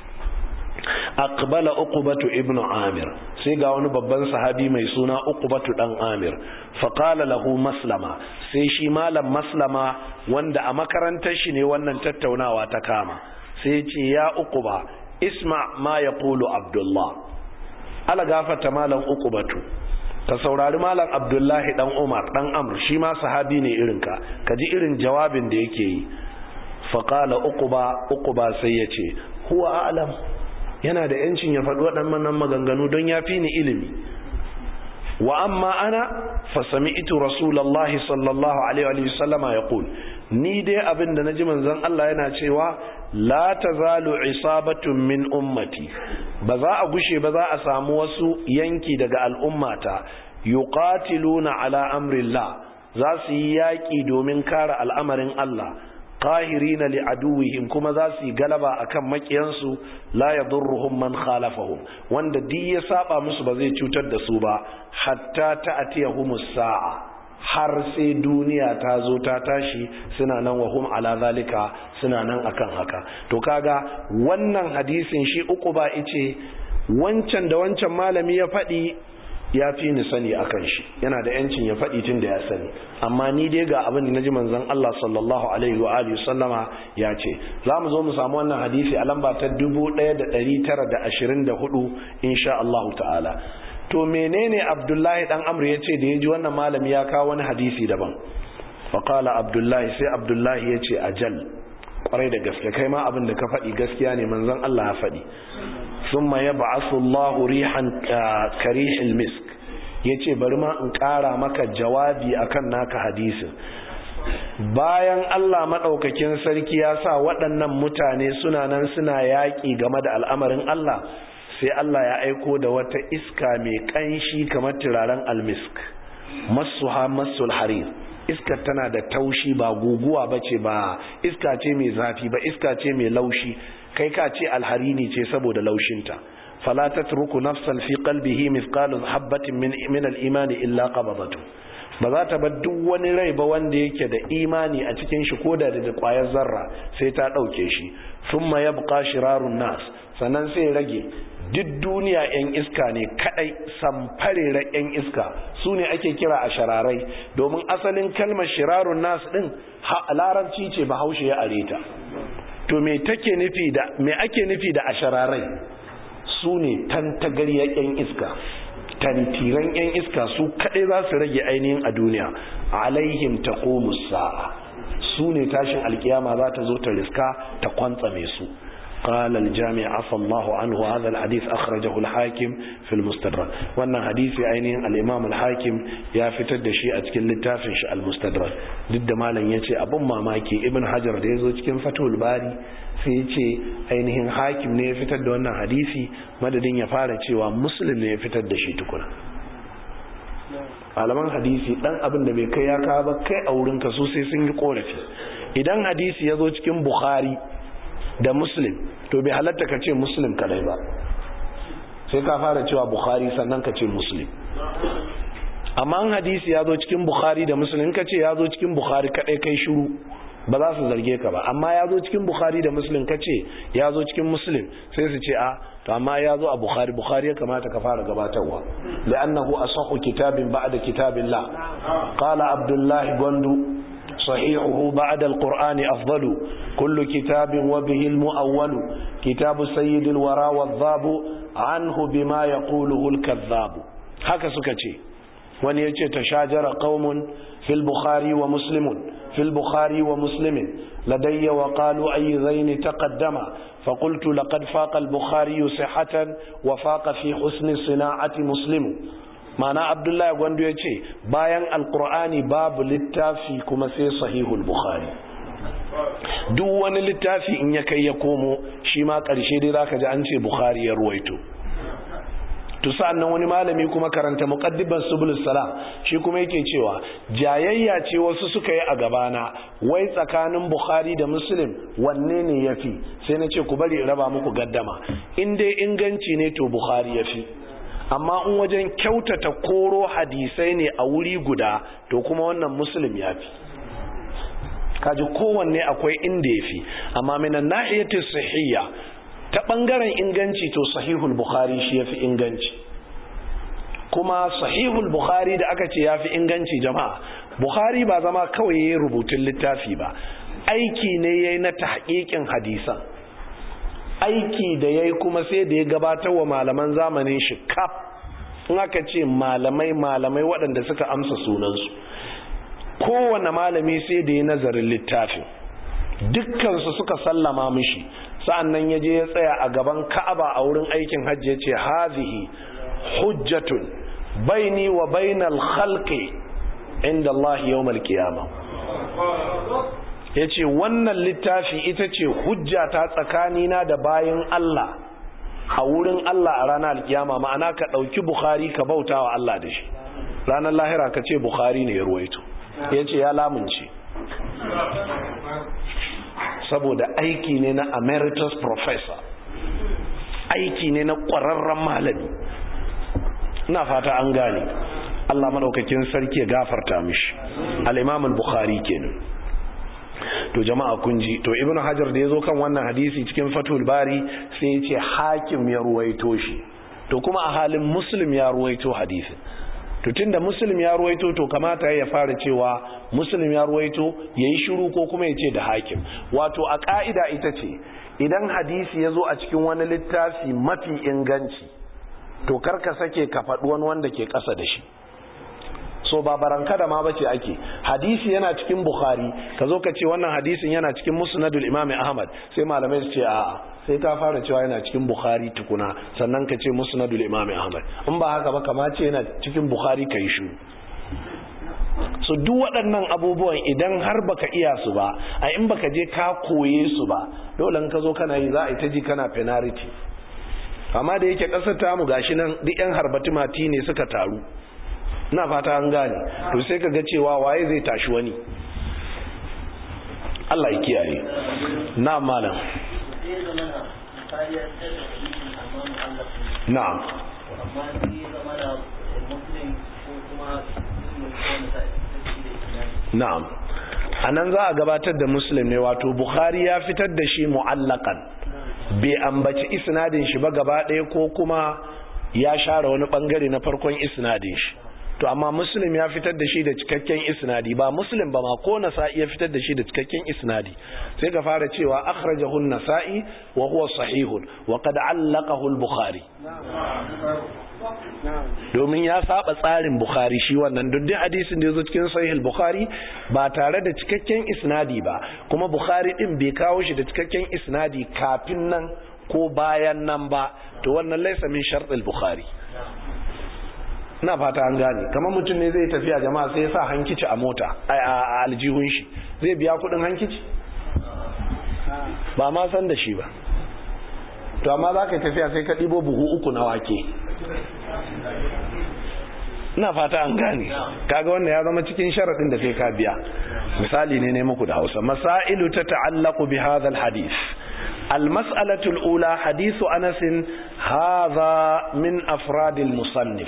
aqbala Uqbatu ibn Amir, sai ga wani babban sahabi mai suna Uqbatu dan Amir. Fa qala lahu Maslama, sai shi malam Maslama wanda a makarantar shi ne wannan tattaunawa ta kama, sai ya ce ya Uqba, isma ma yaqulu Abdullah. Ala gafata malam Uqbatu, ka saurari malam Abdullahi dan Umar dan Amr, shi ma sahabi ne irinka, ka ji irin jawabin da yake yi. Fa qala Uqba, Uqba sai ya ce huwa a'lam, yana da yancin ya faɗi waɗannan maganganu don ya fi ni ilimi. Wa amma ana fa sami'tu rasulullahi sallallahu alaihi wa sallama yaqul, ni dai abin da naji manzon Allah yana cewa la tazalu isabatun min ummati, ba za a gushe ba za a samu wasu yanki daga al'ummata, yuqatiluna ala amrillah, za su yi yaƙi domin kare al'amarin Allah, qahirina li aduwwihim, kuma za su yi galaba akan makiyansu, la yadurruhum man khalafahum, wanda duk ya saba musu ba zai cutar da su ba, hatta ta'tiyahumus sa'a, har sai duniya ta zo ta tashi suna nan wa hum ala zalika suna nan akan haka. To kaga wannan hadisin shi uku ba ice wancan da wancan malami ya faɗi ya fi ni sani akan shi, yana da yancin ya faɗi tun da ya sani, amma ni dai ga abin da naji manzon Allah sallallahu alaihi wa alihi sallama ya ce. Za mu zo mu samu wannan hadisi a lamba ta dubu ɗaya da ɗari tara da ashirin da hudu insha Allah ta'ala. To menene Abdullahi dan Amr ya ce da ya ji wannan malami ya kawo wani hadisi daban? Faqala Abdullahi, sai Abdullahi ya ce ajal, kwarai da gaske kai ma abin da ka faɗi gaskiya ne, manzon Allah ya faɗi. Thumma yab'athu Allahu rihan karihil misk, yace bari ma in ƙara maka jawabi akan naka hadisin. Bayan Allah madaukakin sarki ya sa waɗannan mutane suna nan suna yaƙi game da al'amarin Allah, sai Allah ya aiko da wata iska mai ƙanshi kamar turaren almisk, masuha masul harir. Iskar tana da taushi, ba guguwa bace, ba iska ce mai zafi ba, iska ce mai laushi, kai ka ce alharini ce saboda laushinta. fala tatruku nafsan fi qalbihi mithqalu habatin min min al-iman illa qabadatu, ba za ta bar duk wani rai ba wanda yake da imani a cikin shi koda da kwayar zarra sai ta dauke shi. thumma yabqa shirarun nas, sannan sai rage duk duniya yan iska ne kadai, samfarera yan iska su ne ake kira a shararai, domin asalin kalmar shirarun nas din larabci ce bahaushe ya areta. To me take nufi da me ake nufi da ashararai? Su ne tantagariyar yan iska, tantiran yan iska, su kadai za su rage ainihin a duniya. Alaihim taqumus sa'a, su ne tashin alkiyama za ta zo ta riska ta kwantsame su. قال الجامع عفى الله عنه هذا الحديث أخرجه الحاكم في المستدرك. وأن حديث عينين الإمام الحاكم يا فتد شيء أتكلم للتافش المستدرك ضد ما لن يتي أبو ماماكي ابن حجر ديزو تكلم فتح الباري sai ce ainihin hakim ne ya fitar da wannan hadisi madadin ya fara cewa muslim ne ya fitar da shi tukuna. Malaman hadisi dan abin da bai kai ya kawo ba kai a wurinka su sai sun yi korafi. Idan hadisi ya zo cikin Bukhari da Muslim to bai halatta ka ce Muslim kadai ba, sai ka fara cewa Bukhari sannan ka ce Muslim. Amma an hadisi ya zo cikin Bukhari da Muslim ka ce ya zo cikin Bukhari kadai kai shiru ba za su zarge ka ba, amma ya zo cikin Bukhari da Muslim ka ce ya zo cikin Muslim sai su ce a to amma ya zo a Bukhari, Bukhari ya kamata ka fara gabatarwa, li'annahu asahhu kitabin ba'da kitabillah. Qala Abdullah Gondu صحيحه بعد القرآن أفضل كل كتاب وبه المؤول كتاب سيد الورى والذاب عنه بما يقوله الكذاب. هكا سكتي wani yace tashajara qaumun fil bukhari wa muslimun fil bukhari wa muslimin ladayya wa qalu ay zayn taqaddama fa qultu laqad faqa al bukhari sihhatan wa faqa fi husni sina'ati muslim. Mana Abdullahi Gwandu ya ce bayan alkur'ani babu littafi kuma sai sahihul bukhari. Duk wani littafi in ya kai ya komo shi ma ƙarshe dai zaka ji an ce bukhari ya ruwaito. To sa'annan wani malami kuma karanta muqaddiman subulus salam shi kuma yake cewa jayayya ce wasu suka yi a gabana wai tsakanin bukhari da muslim wanne ne yafi, sai na ce ku bari in raba muku gaddama, in dai inganci ne to bukhari yafi, amma in wajen kyautata koro hadisai ne a wuri guda to kuma wannan muslim ya fi. Kaji kowanne akwai inda ya fi, amma minan nahiyati sahihiyya ta bangaren inganci to sahihul bukhari shi ya fi inganci. Kuma sahihul bukhari da aka ce ya fi inganci jama'a, bukhari ba zama kawai ya yi rubutun littafi ba, aiki ne ya yi na tahqiqin hadisan, aiki da ya yi kuma sai da ya gabatar wa malaman zamanin shi kaf. In aka ce malamai malamai waɗanda suka amsa sunansu, kowane malami sai da ya nazarin littafin, dukkansu suka sallama mishi, sa'annan ya je ya tsaya a gaban Ka'aba a wurin aikin hajji ya ce hazihi hujjatun baini wa bainal khalqi inda Allah yawmal qiyamah. Ya ce wannan littafi ita ce hujja ta tsakanina da bayan Allah a wurin Allah a ranar alkiyama, ma'ana ka ɗauki Bukhari ka bauta wa Allah da shi, ranar lahira ka ce Bukhari ne ya ruwaito. Ya ce ya lamunce saboda aiki ne na emeritus professor, aiki ne na ƙwararren malami. Ina fata an gane. Allah madaukakin sarki ya gafarta mishi. al-Imam al-Bukhari kenan. To jama'a kun ji, to Ibn Hajar da yazo kan wannan hadisi cikin Fathul Bari sai ya ce Hakim ya ruwaito shi, to kuma a halin Muslim ya ruwaito hadisin. To tunda Muslim ya ruwaito, to kamata ya fara cewa Muslim ya ruwaito, yayi shiru ko kuma ya ce da Hakim. Wato a ka'ida ita ce idan hadisi yazo a cikin wani littafi mafi inganci, to karka sake ka faɗi wani wanda ke ƙasa da shi. So ba baranka da ma bace ake, hadisi yana cikin Bukhari ka zo ka ce wannan hadisin yana cikin Musnadul Imam Ahmad, sai malamai su ce a'a, sai ka fara cewa yana cikin Bukhari tukuna sannan ka ce Musnadul Imam Ahmad. In ba haka ba kama ce yana cikin Bukhari kai shi. So duk waɗannan abubuwan idan har baka iya su ba, a in baka je ka koye su ba, dole in ka zo kana yi za a yi ta ji kana penalty. Amma da yake ƙasar tamu gashi nan duk yan harbati mati ne suka taru, na fata an gane, to sai ka ga cewa waye zai tashi wani. Allah ya kiyaye. Na malam. Na'am. Na'am. Anan za a gabatar da Muslim ne, wato Bukhari ya fitar da shi mu'allaqan, bai ambaci isnadin shi ba gaba ɗaya ko kuma ya share wani bangare na farkon isnadin shi. To amma Muslim ya fitar da shi da cikakken isnadi, ba Muslim ba ma ko Nasa'i ya fitar da shi da cikakken isnadi. Sai ka fara cewa akhrajahu an-Nasa'i wa huwa sahihun wa qad 'allaqahu al-Bukhari. Domin ya saba tsarin Bukhari shi wannan, duk da hadisin da yazo cikin Sahih al-Bukhari ba tare da cikakken isnadi ba, kuma Bukhari din bai kawo shi da cikakken isnadi kafin nan ko bayan nan ba, to wannan laysa min shart al-Bukhari. Ina fata an gane, kamar mutum ne zai tafiya jama'a sai ya sa hankici a mota a aljihun shi, zai biya kudin hankici? Ba ma san da shi ba. To amma za ka tafiya sai ka ɗibo buhu uku na wake. Ina fata an gane, kaga wannan ya zama cikin sharaɗin da sai ka biya. Misali ne ne muku da Hausa. Masailu ta ta'allaqu bi hadha al-hadith. المسألة الأولى حديث أنس هذا من أفراد المصنف.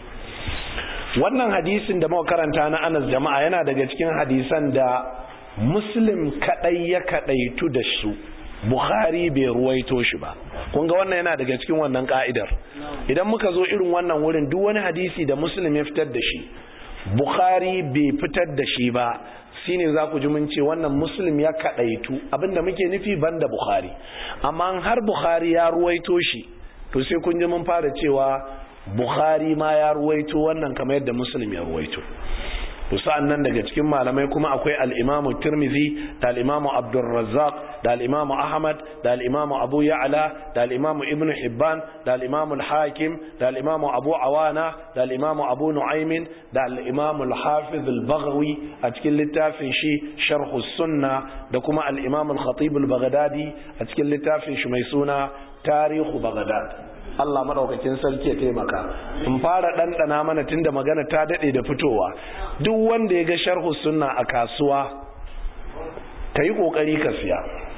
wannan hadisin da muka karanta na Anas jama'a yana daga cikin hadisan da Muslim kadai ya kadaitu da su, Bukhari bai ruwaito shi ba. Kun ga wannan yana daga cikin wannan ka'idar. Idan muka zo irin wannan wurin, duk wani hadisi da Muslim ya fitar da shi, Bukhari bai fitar da shi ba, shine za ku ji mun ce wannan Muslim ya kadaitu, abinda muke nufi banda Bukhari. Amma har Bukhari ya ruwaito shi, to sai kun ji mun fara cewa Bukhari ma ya ruwaito wannan kamar yadda Muslim ya ruwaito. To sa'an nan daga cikin malamai kuma akwai al-Imam Tirmidhi da al-Imam Abdul Razzaq da al-Imam Ahmad da al-Imam Abu Ya'la da al-Imam Ibn Hibban da al-Imam al-Hakim da al-Imam Abu Awana da al-Imam Abu Nu'aym da al-Imam al-Hafiz al-Baghawi a cikin littafin shi Sharh as-Sunnah, da kuma al-Imam al-Khatib al-Baghdadi a cikin littafin shi mai suna Tarikh Baghdad. Allah madaukakin sarki ya taimaka. In fara ɗanɗana mana tunda magana ta daɗe da fitowa, duk wanda ya ga sharhu sunna a kasuwa ka yi ƙoƙari ka siya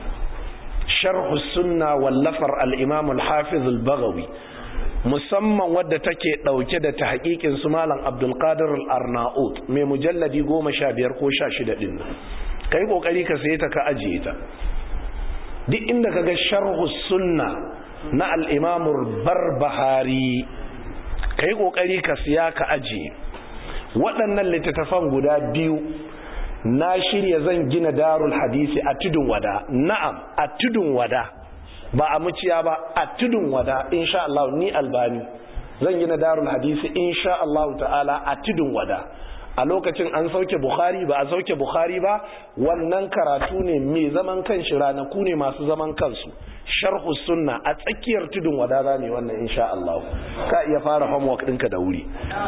sharhu sunna wallafar al-Imam al-Hafiz al-Baghawi, musamman wadda take ɗauke da tahqiqin su Malam Abdul Qadir al-Arnaut mai mujalladi goma sha biyar ko sha shida ɗin nan. Ka yi ƙoƙari ka siye ta ka ajiye ta. Duk inda ka ga sharhu sunna na al'imamur Barbahari, ka yi ƙoƙari ka siya ka ajiye. Waɗannan littattafan guda biyu na shirya zan gina darul hadisi a tudun wada. Na'am, a tudun wada, ba a muciya ba, a tudun wada, insha Allah, ni Albani zan gina darul hadisi insha Allah ta'ala a tudun wada. A lokacin an sauke Bukhari ba a sauke Bukhari ba, wannan karatu ne mai zaman kanshi, ranaku ne masu zaman kansu. Sharhu sunna a tsakiyar tudun wadada ne wannan insha Allah. Ka iya fara homework ɗinka da wuri.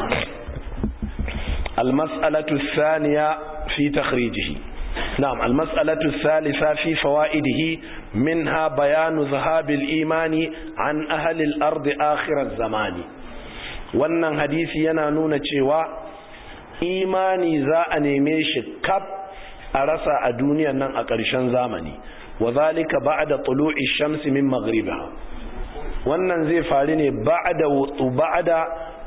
Al-mas'alatu thaniya fi takhrijihi. Na'am, al-mas'alatu thalitha fi fawaidihi, minha bayanu zahabil imani an ahli al-ardi akhir az-zamani. Wannan hadisi yana nuna cewa imani za a neme shi kaf a rasa a duniyar nan a ƙarshen zamani. wa zalika ba'da tulu'i shamsi min maghribiha. Wannan zai faru ne ba'da ba'da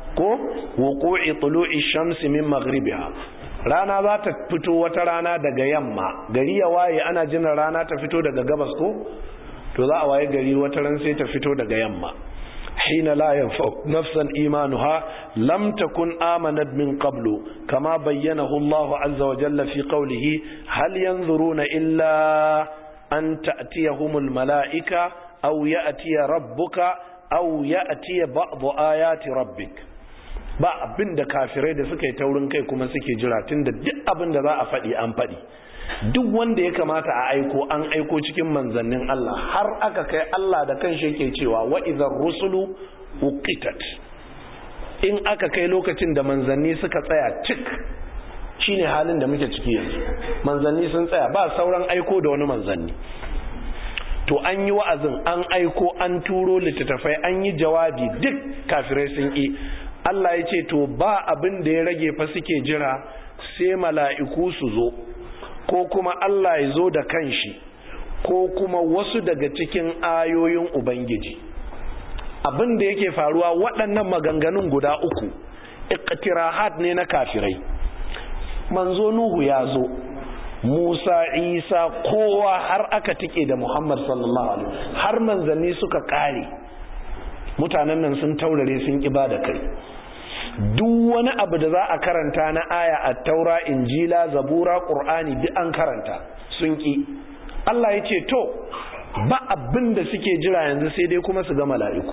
ko wuqu'i tulu'i shamsi min maghribiha, rana za ta fito wata rana daga yamma, gari ya waye ana jiran rana ta fito daga gabas ko, to za a waye gari wata ran sai ta fito daga yamma. hina la yanfa'u nafsan imanuha lam takun amanat min qablu kama bayyanahu Allahu azza wa jalla fi qawlihi hal yanzuruna illa an ta'tiyahumul mala'ika aw ya'tiya rabbuka aw ya'tiya ba'du ayati rabbik. Ba abin da kafirai da suka yi taurin kai kuma suke jira, tunda duk abin da za a faɗi an faɗi, duk wanda ya kamata a aiko an aiko cikin manzannin Allah, har aka kai Allah da kanshi yake cewa wa idhar rusulu uqitat, in aka kai lokacin da manzanni suka tsaya cik, shine halin da muke ciki yanzu. Manzanni sun tsaya, ba sauran aiko da wani manzanni. To an yi wa'azin, an aiko, an turo littattafai, an yi jawabi, duk kafirai sun yi. Allah ya ce to ba abin da ya rage fa suke jira sai mala'iku su zo, ko kuma Allah ya zo da kanshi, ko kuma wasu daga cikin ayoyin Ubangiji. Abin da yake faruwa waɗannan maganganun guda uku iqtirahat ne na kafirai. Manzo Nuhu ya zo, Musa, Isa, kowa har aka tike da Muhammad sallallahu alaihi wasallam, har manzanni suka kare. Mutanen nan sun taurare sun ibada kai. Duk wani abu da za a karanta na aya a taura, injila, zabura, qur'ani duk an karanta, sun ki. Allah ya ce to ba abin da suke jira yanzu sai dai kuma su ga mala'iku,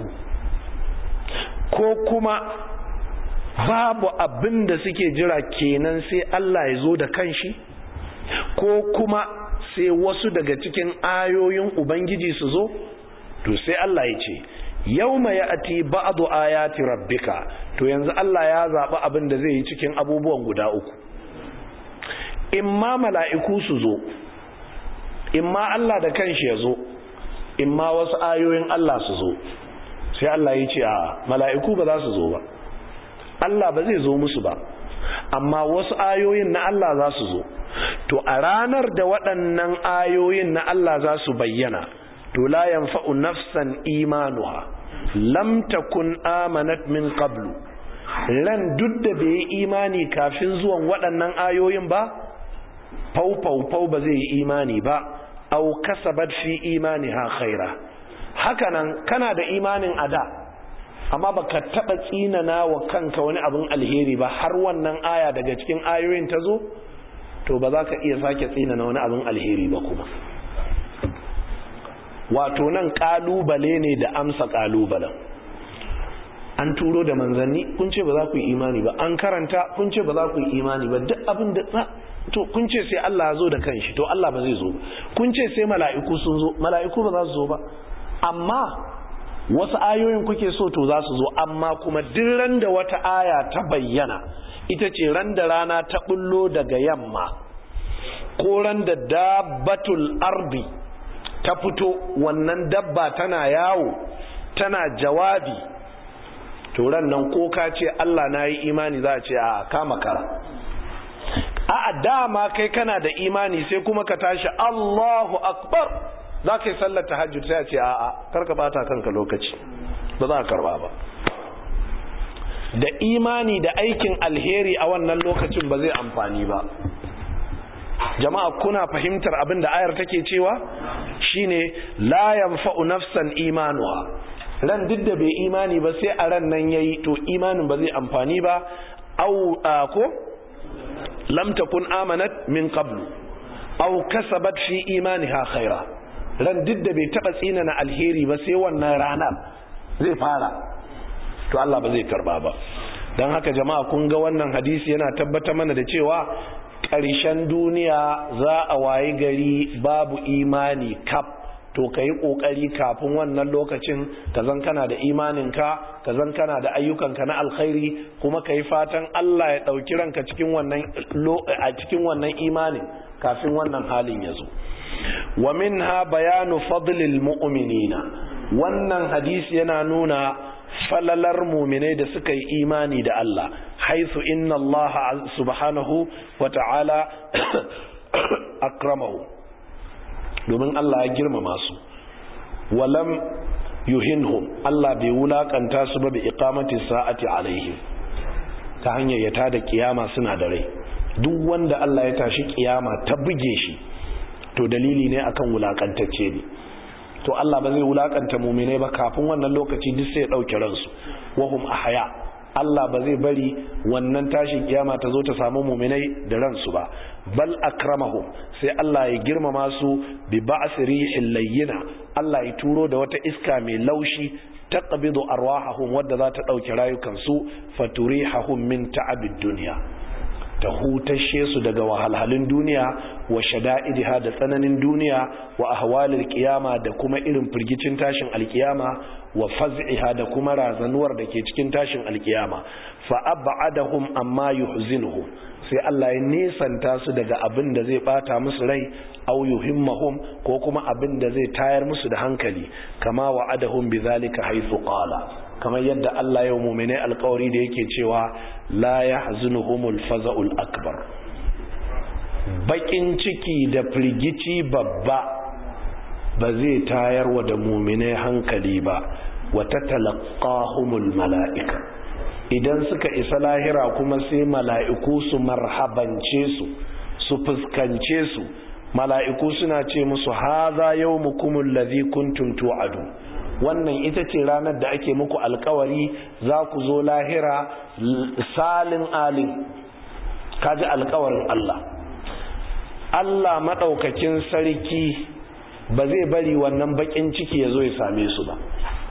ko kuma babu abin da suke jira kenan sai Allah ya zo da kanshi, ko kuma sai wasu daga cikin ayoyin Ubangiji su zo. To sai Allah ya ce yawma ya'ti ba'du ayati rabbika, to yanzu Allah ya zaba abin da zai yi cikin abubuwan guda uku. Imma mala'iku su zo, imma Allah da kanshi ya zo, imma wasu ayoyin Allah su zo. Sai Allah ya ce a mala'iku ba za su zo ba, Allah ba zai zo musu ba, amma wasu ayoyin na Allah za su zo. To a ranar da waɗannan ayoyin na Allah za su bayyana, to la yanfa'u nafsan imanuha lam takun amanat min qablu, ran duk da bai yi imani kafin zuwan waɗannan ayoyin ba, fau fau fau ba zai yi imani ba, au kasabat fi imaniha khaira. Hakanan kana da imanin ada, amma baka taba tsinana wa kanka wani abin alheri ba, har wannan aya daga cikin ayoyin ta zo, to ba za ka iya sake tsinana wani abin alheri ba kuma. Wato nan kalubale ne da amsa kalubalen. An turo da manzanni, kun ce ba za ku yi imani ba, an karanta, kun ce ba za ku yi imani ba, duk abin da to kun ce sai Allah ya zo da kanshi, to Allah ba zai zo ba. Kun ce sai mala'iku sun zo, mala'iku ba za su zo ba. Amma wasu ayoyin kuke so, to za su zo, amma kuma duk ran da wata aya ta bayyana, ita ce ran da rana ta bullo daga yamma, ko ran da dabbatul ardi ta fito, wannan dabba tana yawo tana jawabi, to ran nan ko ka ce Allah na yi imani, za a ce a kama kara. A dama kai kana da imani, sai kuma ka tashi Allahu akbar, za ka yi sallar tahajjud, sai a ce a'a karka bata kanka lokaci, ba za ka karba ba. Da imani da aikin alheri a wannan lokacin ba zai amfani ba. Jama'a kuna fahimtar abin da ayar take cewa? Shine la yanfa'u nafsan imanuha, ran duk da bai imani ba sai a ran nan yayi, to imanin ba zai amfani ba. Au ko lam takun amanat min qablu aw kasabat fi imaniha khaira, ran duk da bai taba tsinana alheri ba sai wannan rana zai fara, to Allah ba zai karba ba. Dan haka jama'a kun ga wannan hadisi yana tabbatar mana da cewa ƙarshen duniya za a wayi gari babu imani kaf. To ka yi ƙoƙari kafin wannan lokacin ka zan kana da imaninka, ka zan kana da ayyukanka na alkhairi, kuma ka yi fatan Allah ya ɗauki ranka cikin wannan a cikin wannan imanin kafin wannan halin ya zo. Wa minha bayanu fadlil mu'minina, wannan hadisi yana nuna falalar mu'minai da suka yi imani da Allah, haythu inna Allah subhanahu wa ta'ala akramahu, domin Allah ya girmama su. Walam yuhinhum Allah bai wulakanta su ba bi iqamati sa'ati alaihim ta hanyar ya tada kiyama suna da rai. Duk wanda Allah ya tashi kiyama ta buge shi to dalili ne akan wulakantacce ne. To Allah ba zai wulakanta mu'minai ba kafin wannan lokaci duk sai ya dauke ransu wahum ahya. Allah ba zai bari wannan tashin kiyama ta zo ta samu mu'minai da ransu ba, bal akramahum sai Allah ya girmama su bi ba'si rihil layyina. Allah ya turo da wata iska mai laushi taqbidu arwahahum wadda za ta dauke rayukansu faturihahum min ta'abid dunya, ta hutashe su daga wahalhalun duniya wa shada'idiha da tsananin duniya wa ahwalil qiyama da kuma irin firgicin tashin alkiyama wa faz'iha da kuma razanuwar da ke cikin tashin alkiyama. Fa ab'adahum amma yuhzinuhum sai Allah ya nesanta su daga abin da zai bata musu rai aw yuhimmahum ko kuma abin da zai tayar musu da hankali, kama wa'adahum bidhalika haythu qala, kamar yadda Allah ya mu'mine alƙawari da yake cewa la yahzunuhumul faza'ul akbar. Bakin ciki da firgici babba ba zai tayar wa da mu'mine hankali ba. Wa tatalaqahumul mala'ika, idan suka isa lahira kuma sai mala'iku su marhabance su su fuskance su. Mala'iku suna ce musu haza yawmukumul ladhi kuntum tu'adu, wannan ita ce ranar da ake muku alkawari za ku zo lahira salin alin. Kaji alkawarin Allah. Allah madaukakin sarki ba zai bari wannan bakin ciki ya zo ya same su ba.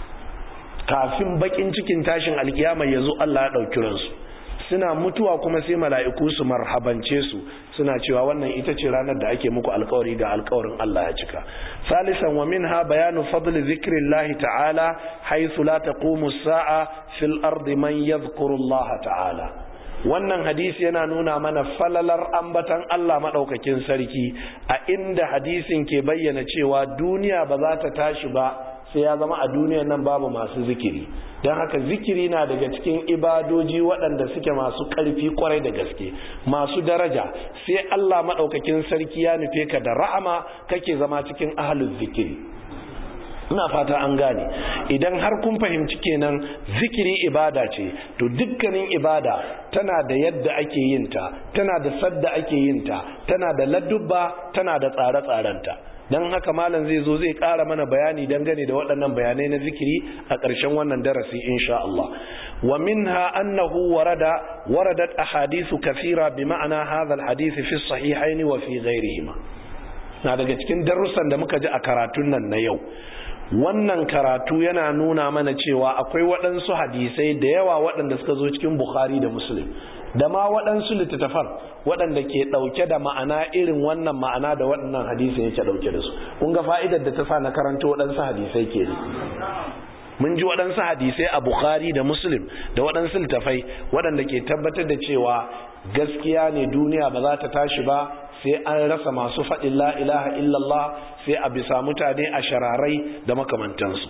Kafin bakin cikin tashin alkiyama ya zo Allah ya dauki ransu, suna mutuwa kuma sai mala'iku su marhabance su suna cewa wannan ita ce ranar da ake muku alkawari ga alkawarin Allah ya cika. Salisan wa minha bayanu fadli zikrillahi ta'ala haythu la taqumu as-sa'a fil ardi man yadhkuru Allah ta'ala. Wannan hadisi yana nuna mana falalar ambatan Allah madaukakin sarki a inda hadisin ke bayyana cewa duniya ba za ta tashi ba sai ya zama a duniyar nan babu masu zikiri. Don haka zikiri na daga cikin ibadoji waɗanda suke masu ƙarfi kwarai da gaske, masu daraja. Sai Allah maɗaukakin sarki ya nufe ka da rahama kake zama cikin ahlul zikiri. Ina fata an gane. Idan har kun fahimci kenan zikiri ibada ce, to dukkanin ibada tana da yadda ake yin ta, tana da sadda ake yin ta, tana da ladubba, tana da tsare-tsarenta. Dan haka malam zai zo zai ƙara mana bayani dangane da waɗannan bayanai na zikiri a ƙarshen wannan darasi insha Allah. Wa minha annahu warada waradat ahadithu kathira bi ma'ana hadha alhadith fi sahihayn wa fi ghayrihima. Na daga cikin darussan da muka ji a karatun nan na yau, wannan karatu yana nuna mana cewa akwai waɗansu hadisai da yawa waɗanda suka zo cikin Bukhari da Muslim da ma waɗansu littattafan waɗanda ke ɗauke da ma'ana irin wannan ma'ana da waɗannan hadisai yake ɗauke da su. Kun ga fa'idar da ta sa na karanta waɗansu hadisai ke ne. Mun ji waɗansu hadisai a Bukhari da Muslim da waɗansu littattafai waɗanda ke tabbatar da cewa gaskiya ne duniya ba za ta tashi ba sai an rasa masu faɗin la ilaha illallah, sai a bisa mutane a shararai da makamantansu.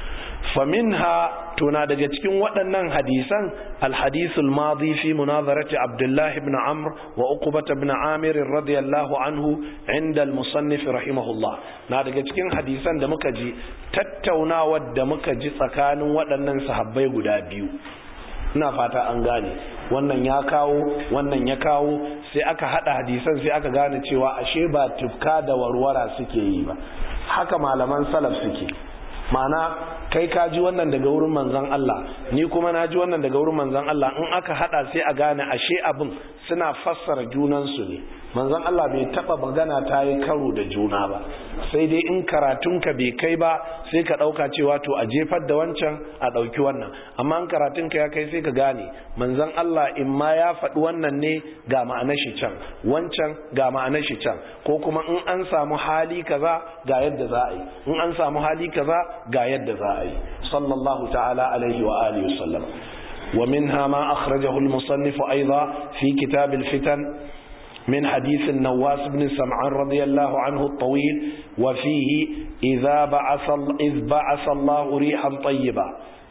faminha tuna daga cikin waɗannan hadisan alhadisul madi fi munazarati Abdullah ibn Amr wa Uqbah ibn Amir radiyallahu anhu inda al-musannif rahimahullah. Na daga cikin hadisan da muka ji tattaunawar da muka ji tsakanin waɗannan sahabbai guda biyu. Ina fata an gane, wannan ya kawo wannan ya kawo sai aka hada hadisan sai aka gane cewa ashe ba tufka da warwara suke yi ba, haka malaman salaf suke. Ma'ana kai ka ji wannan daga wurin manzon Allah, ni kuma na ji wannan daga wurin manzon Allah, in aka hada sai a gane ashe abin suna fassara junansu ne. Manzon Allah bai taba magana ta yi karo da juna ba, sai dai in karatunka bai kai ba sai ka dauka cewa to a jefar da wancan a dauki wannan, amma in karatunka ya kai sai ka gane manzon Allah in ma ya faɗi wannan ne ga ma'anar shi can, wancan ga ma'anar shi can, ko kuma in an samu hali kaza ga yadda za a yi, in an samu hali kaza ga yadda za a yi. Sallallahu ta'ala alaihi wa alihi wasallam. Wa minha ma akhrajahu al-musannif aidan fi kitab al-fitan من حديث النواس بن سمعان رضي الله عنه الطويل وفيه إذا بعث إذ بعث الله ريحا طيبة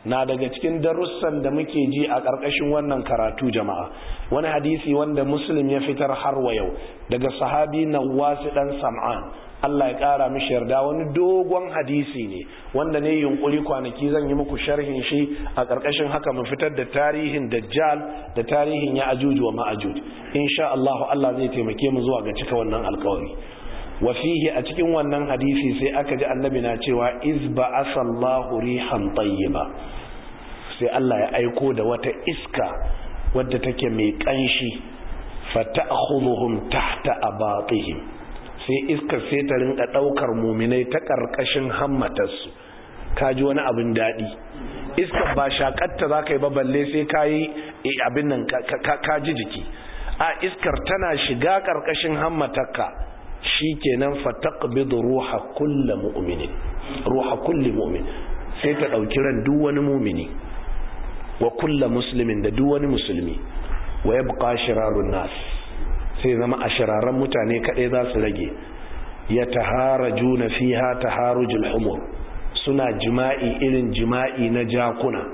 na daga cikin darussan da muke ji a ƙarƙashin wannan karatu jama'a, wani hadisi wanda Muslim ya fitar har wa yau daga sahabi Nawwas dan Sam'an, Allah ya ƙara mishi yarda, wani dogon hadisi ne wanda ne yunkuri kwanaki zan yi muku sharhin shi a ƙarƙashin haka mu fitar da tarihin Dajjal da tarihin Ya'juj wa Ma'juj. Insha Allah Allah zai taimake mu zuwa ga cika wannan alƙawari. wa fihi a cikin wannan hadisi sai aka ji annabi na cewa iz ba'asallahu rihan tayyiba, sai Allah ya aiko da wata iska wadda take mai kanshi, fata'khudhuhum tahta abatihim, sai iskar sai ta rinka daukar muminai ta karkashin hammatarsu. Kaji wani abin dadi, iskar ba shakatta zakai ba balle sai kai abin nan ka ji jiki, a iskar tana shiga karkashin hammatarka shikenan fataqbidu ruha kulli mu'minin, ruha kulli mu'min, sai ta dauki ran duk wani mu'mini wa kulli muslimin da duk wani musulmi, wa yabqa shirarun nas, sai zama ashararan mutane kadai za su rage. Yataharajuna fiha taharujul humur, suna jima'i irin jima'i na jakuna,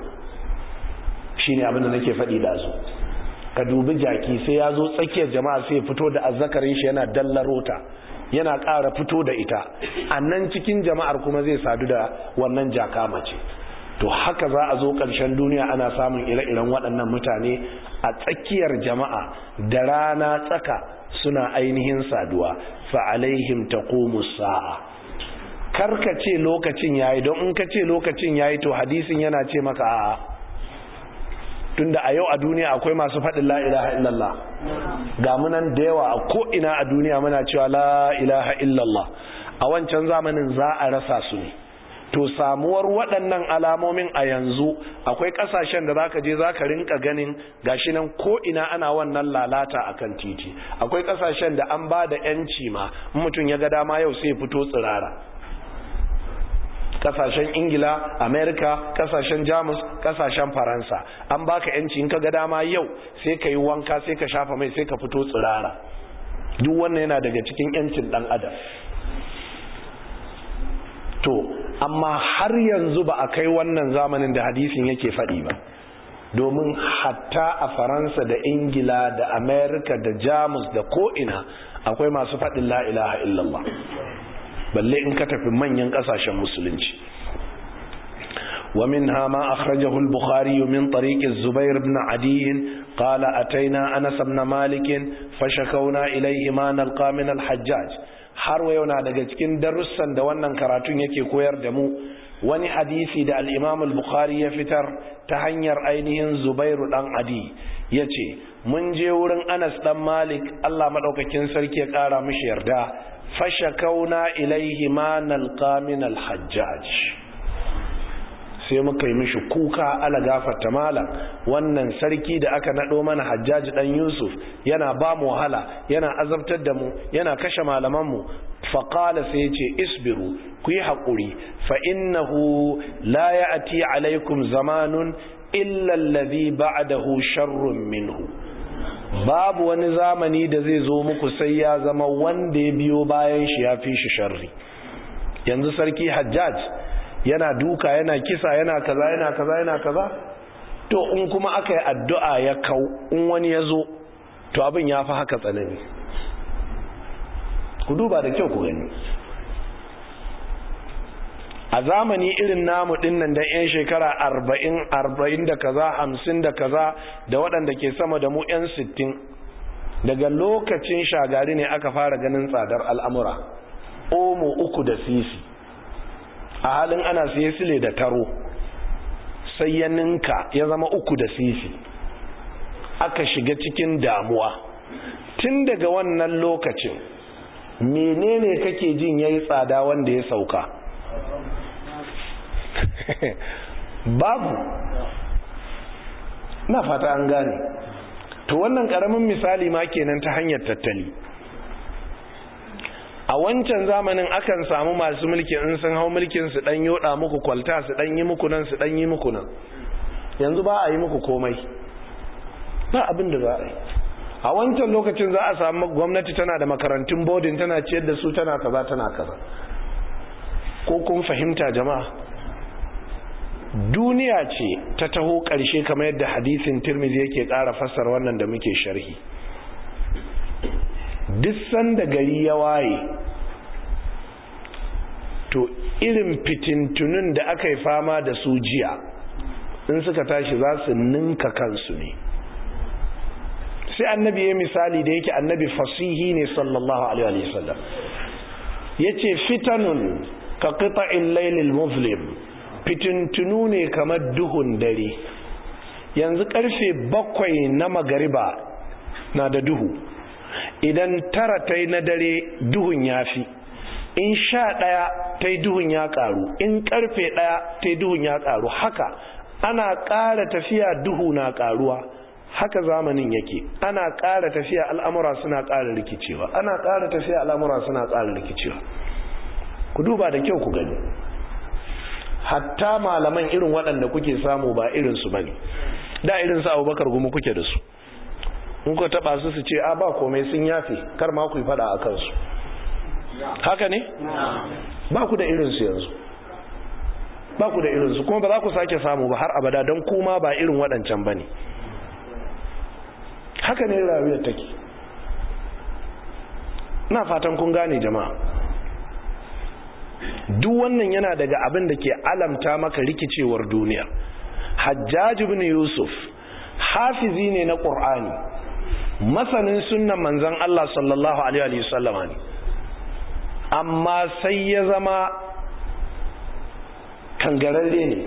shine abin da nake faɗi da su. Ka dubi jaki sai ya zo tsakiyar jama'a sai fito da azzakarin shi yana dallarota, yana ƙara fito da ita, a nan cikin jama'ar kuma zai sadu da wannan jaka mace. To haka za a zo ƙarshen duniya ana samun ire-iren waɗannan mutane a tsakiyar jama'a da rana tsaka suna ainihin saduwa. Fa alaihim taqumu sa'a, karka ce lokacin yayi, don in ka ce lokacin yayi to hadisin yana ce maka a'a, tunda a yau a duniya akwai masu faɗin la ilaha illallah, ga munan da yawa a ko'ina a duniya muna cewa la ilaha illallah. A wancan zamanin za a rasa su ne. To samuwar waɗannan alamomin a yanzu, akwai ƙasashen da zaka je zaka rinka ganin gashi nan ko'ina ana wannan lalata akan titi. Akwai ƙasashen da an ba da yanci ma, mutum ya ga dama yau sai fito tsirara. Kasashen Ingila, Amerika, kasashen Jamus, kasashen Faransa, an baka yanci in ka ga dama yau sai ka yi wanka, sai ka shafa mai, sai ka fito tsirara. Duk wannan yana daga cikin yancin dan adam. To amma har yanzu ba a kai wannan zamanin da hadisin yake faɗi ba, domin hatta a Faransa da Ingila da Amerika da Jamus da ko'ina akwai masu faɗin la ilaha illallah, balle in ka tafi manyan kasashen musulunci. wa minha ma akhrajahu al-bukhari min tariq az-zubair ibn adi qala ataina anas ibn malik fashakawna ilayhi ma nalqa min al-hajjaj. har wa yana daga cikin darussan da wannan karatun yake koyar da mu, wani hadisi da al-imam al-bukhari ya fitar ta hanyar ainihin zubairu dan adi yace mun je wurin anas dan malik, Allah madaukakin sarki ya kara mishi yarda, fashakauna ilaihi ma nalqa min al-hajjaj, sai muka yi mishi kuka, ala gafarta malam, wannan sarki da aka nado mana Hajjaj dan Yusuf yana ba mu wahala, yana azabtar da mu, yana kashe malaman mu. fa qala, sai yace isbiru, ku yi hakuri, fa innahu la ya'ti alaikum zamanun illa alladhi ba'dahu sharrun minhu, babu wani zamani da zai zo muku sai ya zama wanda ya biyo bayan shi ya fi shi sharri. Yanzu sarki Hajjaj yana duka, yana kisa, yana kaza yana kaza yana kaza, to in kuma aka yi addu'a ya kau, in wani ya zo to abin ya fi haka tsanani. Ku duba da kyau ku gani, a zamani irin namu dinnan da yan shekara arba'in arba'in da kaza, hamsin da kaza, da waɗanda ke sama da mu yan sittin, daga lokacin Shagari ne aka fara ganin tsadar al'amura. Omo uku da sisi a halin ana siye sile da taro, sai ya ninka ya zama uku da sisi, aka shiga cikin damuwa. Tun daga wannan lokacin menene kake jin yayi tsada wanda ya sauka? Babu. Na fata an gane. To wannan karamin misali ma kenan ta hanyar tattali. A wancan zamanin akan samu masu mulki in sun hau mulkin su dan yoda muku kwalta, su dan yi muku nan, su dan yi muku nan. Yanzu ba a yi muku komai, ba abin da za a yi. A wancan lokacin za a samu gwamnati tana da makarantun boarding, tana ciyar da su, tana kaza tana kaza. Ko kun fahimta jama'a? duniya ce ta taho ƙarshe kamar yadda hadisin Tirmidhi yake ƙara fassara wannan da muke sharhi. Duk sanda gari ya waye to irin fitintunun da aka yi fama da su jiya in suka tashi za su ninka kansu ne. Sai annabi ya misali da yake annabi fasihi ne sallallahu alaihi wasallam, yace fitanun ka qita'il laylil muzlim, fitintunu ne kamar duhun dare. Yanzu karfe bakwai na magariba na da duhu, idan tara tai na dare duhun yafi, in sha ɗaya tai duhun ya ƙaru, in karfe ɗaya tai duhun ya ƙaru. Haka ana ƙara tafiya duhu na ƙaruwa. Haka zamanin yake, ana ƙara tafiya al'amura suna ƙara rikicewa, ana ƙara tafiya al'amura suna ƙara rikicewa. Ku duba da kyau ku gani, hatta malaman irin waɗanda kuke samu ba irinsu ba ne. Da irinsu Abubakar Gumi kuke da su, in ku taɓa su su ce a ba komai sun yafe, kar ma ku yi faɗa a kansu. Haka ne? Ba ku da irinsu yanzu, ba ku da irinsu, kuma ba za ku sake samu ba har abada, don kuma ba irin waɗancan ba ne. Haka ne rayuwar take. Ina fatan kun gane jama'a. Duk wannan yana daga abin da ke alamta maka rikicewar duniya. Hajjaj ibn Yusuf hafizi ne na Qur'ani, masanin sunnan manzon Allah sallallahu alaihi wasallam ne, amma sai ya zama kangararre ne.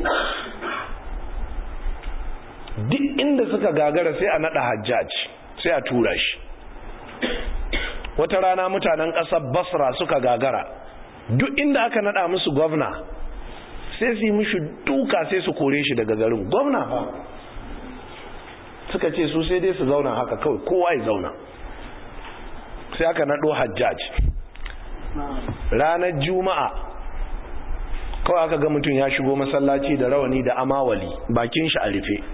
Duk inda suka gagara sai a nada Hajjaj, sai a tura shi. Wata rana mutanen ƙasar Basra suka gagara, duk inda aka nada musu gwamna sai su yi mishi duka, sai su kore shi daga garin. Gwamna fa suka ce su sai dai su zauna haka kawai, kowa ya zauna. Sai aka nado Hajjaj. Ranar Juma'a kawai aka ga mutum ya shigo masallaci da rawani da amawali, bakin shi a rufe,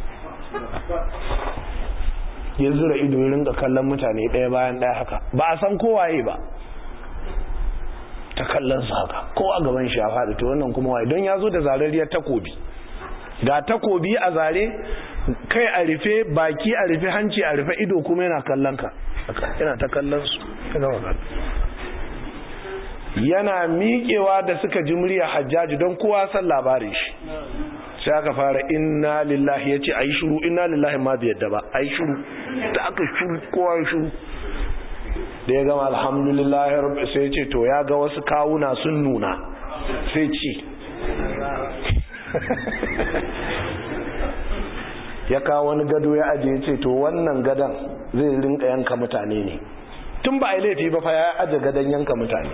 ya zura ido ya ringa kallon mutane ɗaya bayan ɗaya haka, ba a san kowaye ba, ta kallon sa haka, ko a gaban shi ya faɗi. To wannan kuma waye? Don ya zo da zarariyar takobi, ga takobi a zare, kai a rufe, baki a rufe, hanci a rufe, ido kuma yana kallon ka, yana ta kallon su. Yana miƙewa da suka ji murya Hajjaji, don kowa san labarin shi, sai aka fara inna lillahi, yace ayi shiru, inna lillahi ma bai yadda ba, ayi shiru. Da aka shiru, kowa shiru. Da ya gama alhamdulillah rabbi, sai yace to ya ga wasu kawuna sun nuna, sai ci. Ya kawo wani gado ya aje, yace to wannan gadan zai rinka yanka mutane ne. Tun ba a laifi ba fa, ya aje gadan yanka mutane.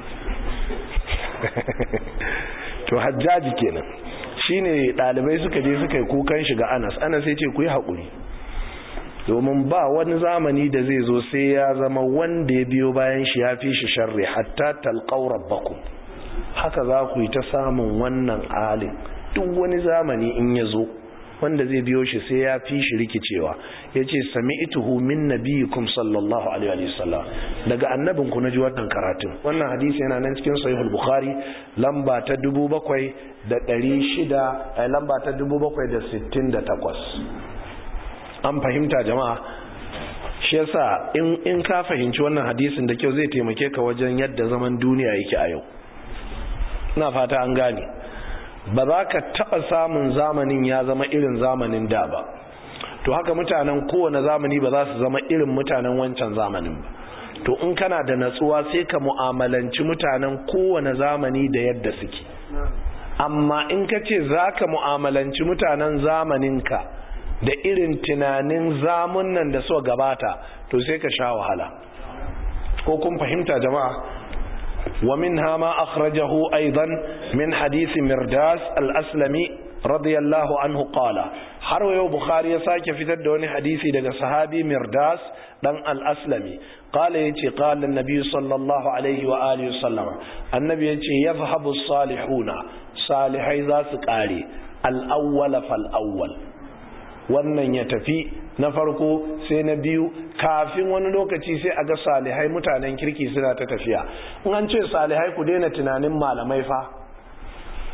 To Hajjaji kenan, shine dalibai suka je suka yi kukan shi ga Anas. Anas sai ce ku yi haƙuri, domin ba wani zamani da zai zo sai ya zama wanda ya biyo bayan shi ya fi shi sharri, hatta talqaw rabbakum. Haka za ku yi ta samun wannan halin. Duk wani zamani in ya zo wanda zai biyo shi sai ya fi shi rikicewa. Yace sami'tuhu min nabiyikum sallallahu alaihi wasallam, daga annabin ku naji wannan karatun. Wannan hadisi yana nan cikin sahihul bukhari, lamba ta dubu bakwai da ɗari shida, ai lamba ta dubu bakwai da sittin da takwas. An fahimta jama'a? Shi yasa in in ka fahimci wannan hadisin da kyau zai taimake ka wajen yadda zaman duniya yake a yau. Ina fata an gane. Ba za ka taɓa samun zamanin ya zama irin zamanin da ba. To haka mutanen kowane zamani ba za su zama irin mutanen wancan zamanin ba. To in kana da natsuwa sai ka mu'amalanci mutanen kowane zamani da yadda suke. Amma in ka ce za ka mu'amalanci mutanen zamaninka da irin tunanin zamunan da suka gabata, to sai ka sha wahala. Ko kun fahimta jama'a? ومنها ما أخرجه أيضا من حديث مرداس الأسلمي رضي الله عنه قال حروي بخاري ساكي في تدوني حديثي لك صحابي مرداس دن الأسلمي قال يتي قال النبي صلى الله عليه وآله وسلم النبي يتي يذهب الصالحون صالحي ذا سكاري الأول فالأول wannan ya tafi na farko sai na biyu, kafin wani lokaci sai a ga salihai mutanen kirki suna ta tafiya. In an ce salihai ku daina tunanin malamai fa,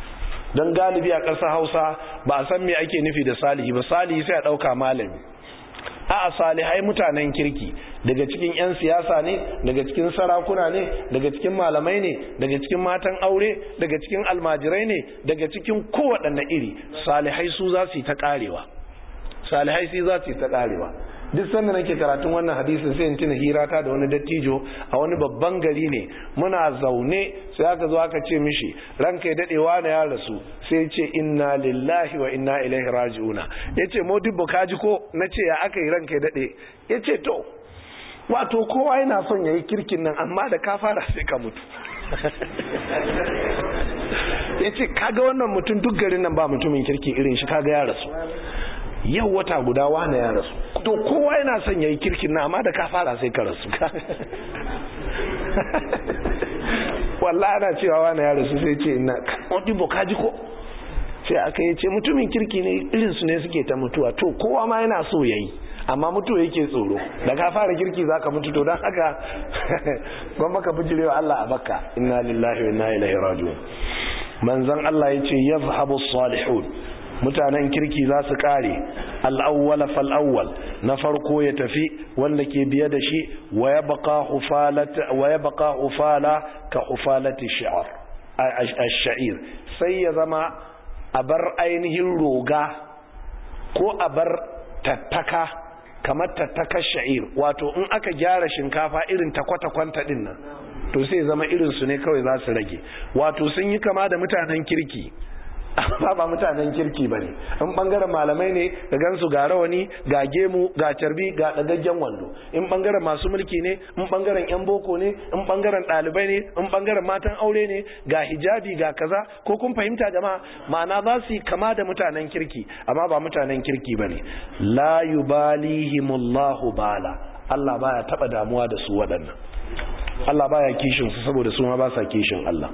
don galibi a ƙasar Hausa ba a san me ake nufi da salihi ba. Salihi sai a ɗauka malami. A'a, salihai mutanen kirki daga cikin 'yan siyasa ne, daga cikin sarakuna ne, daga cikin malamai ne, daga cikin matan aure, daga cikin almajirai ne, daga cikin kowaɗanne iri. Salihai su za su yi ta ƙarewa. Salihai su za su yi ta ƙarewa. Duk sanda nake karatun wannan hadisin sai in tuna hirata da wani dattijo a wani babban gari ne. Muna zaune sai aka zo aka ce mishi ranka ya dadewa na ya rasu, sai ya ce inna lillahi wa inna ilaihi raji'una. Yace Modibbo kaji ko? Nace ya aka yi ranka ya dade? Yace to wato kowa yana son yayi kirkin nan amma da ka fara sai ka mutu. Yace kaga wannan mutum duk garin nan ba mutumin kirki irin shi, kaga ya rasu. Yau wata guda wane ya rasu, to kowa yana son yayi kirkin na amma da ka fara sai ka rasu. Wallahi ana cewa wane ya rasu sai ce ina Modibbo kaji ko? Sai aka yi ce mutumin kirki ne irin su ne suke ta mutuwa. To kowa ma yana so yayi amma mutuwa yake tsoro. Da ka fara kirki zaka mutu, to dan haka gwamma ka bijirewa Allah a bakka. Inna lillahi wa inna ilaihi raji'un. Manzon Allah yace yazhabu as-salihun, mutanen kirki za su kare. Al'awwala fal'awwal, na farko ya tafi wanda ke biye da shi, wa ya baka hufala ka hufalati sha'ir, sai ya zama a bar ainihin roga ko a bar tattaka kamar tattakar sha'ir. Wato in aka gyara shinkafa irin takwatakwanta din nan, to sai zama irinsu ne kawai za su rage. Wato sun yi kama da mutanen kirki amma ba mutanen kirki bane. In bangaren malamai ne ga gansu ga rawani, ga gemu, ga carbi, ga dagaggen wando. In bangaren masu mulki ne, in bangaren yan boko ne, in bangaren dalibai ne, in bangaren matan aure ne, ga hijabi, ga kaza. Ko kun fahimta jama'a? Ma'ana za su yi kama da mutanen kirki amma ba mutanen kirki bane. La yubalihimullahu bala, Allah baya taba damuwa da su waɗannan. Allah baya kishin su saboda su ma ba sa kishin Allah.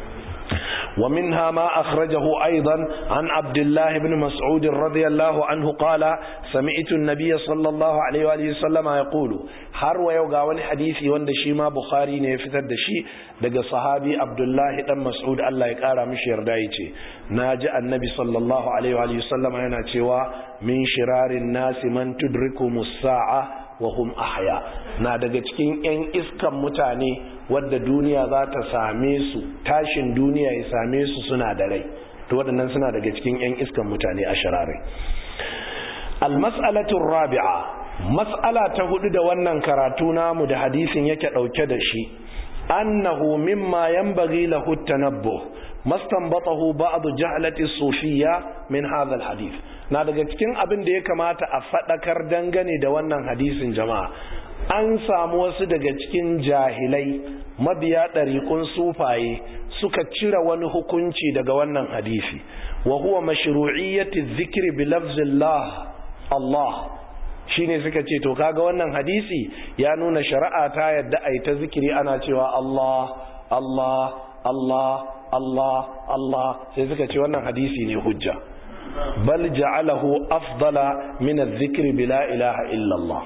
ومنها ما أخرجه أيضا عن عبد الله بن مسعود رضي الله عنه قال سمعت النبي صلى الله عليه وآله وسلم يقول har wa yau ga wani hadisi wanda shi ma Bukhari ne ya fitar da shi daga sahabi Abdullahi dan Mas'ud, Allah ya kara mishi yarda, yace naji annabi sallallahu alaihi wa alihi wasallam yana cewa min shirarin nasi man tudrikumus sa'a wa hum ahya, na daga cikin yan iskan mutane wadda duniya za ta same su, tashin duniya ya same su suna da rai, to waɗannan suna daga cikin yan iskan mutane a shirarai. Al-mas'alatu rabi'a, mas'ala ta hudu da wannan karatu namu da hadisin yake dauke da shi, annahu mimma yanbaghi lahu at-tanabbuh mastanbatahu ba'd jahlati as-sufiyya min hadha al-hadith. Na daga cikin abin da ya kamata a fadakar dangane da wannan hadisin jama'a, an samu wasu daga cikin jahilai mabiya ɗariƙun sufaye suka cire wani hukunci daga wannan hadisi, wa huwa mashru'iyyati dhikri bi lafzillah Allah. Shine suka ce to kaga wannan hadisi ya nuna shari'a ta yadda ai ta zikiri ana cewa Allah Allah Allah Allah Allah, sai suka ce wannan hadisi ne hujja. Bal ja'alahu afdala min adh-dhikri bi la ilaha illa Allah.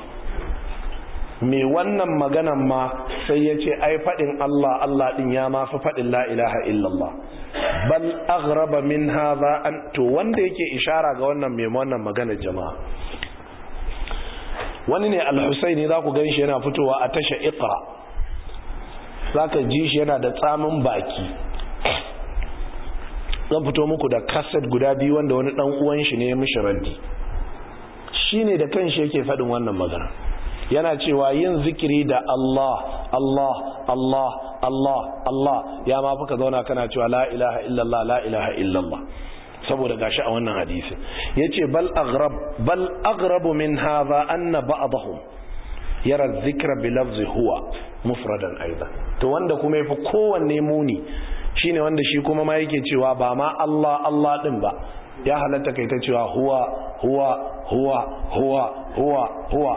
Me wannan maganan ma sai ya ce ai fadin Allah Allah din ya ma fa fadin la ilaha illa Allah. Bal aghraba min hadha an, to wanda yake ishara ga wannan me wannan maganar jama'a, wani ne al-Husaini, za ku ganshi yana fitowa a tasha Iqra, zaka ji shi yana da tsamin baki. Zan fito muku da cassette guda biyu wanda wani dan uwan shi ne ya mishi raddi. Shine da kanshi yake fadin wannan magana, yana cewa yin zikiri da Allah Allah Allah Allah Allah ya ma fuka zauna kana cewa la ilaha illallah la ilaha illallah, saboda gashi a wannan hadisi yace bal aghrab bal aghrabu min hadha anna ba'dahum yara dhikra bi lafzi huwa mufradan aidan. To wanda kuma yafi kowanne muni shine wanda shi kuma ma yake cewa ba ma Allah Allah din ba, ya halatta kai ta cewa huwa huwa huwa huwa huwa huwa.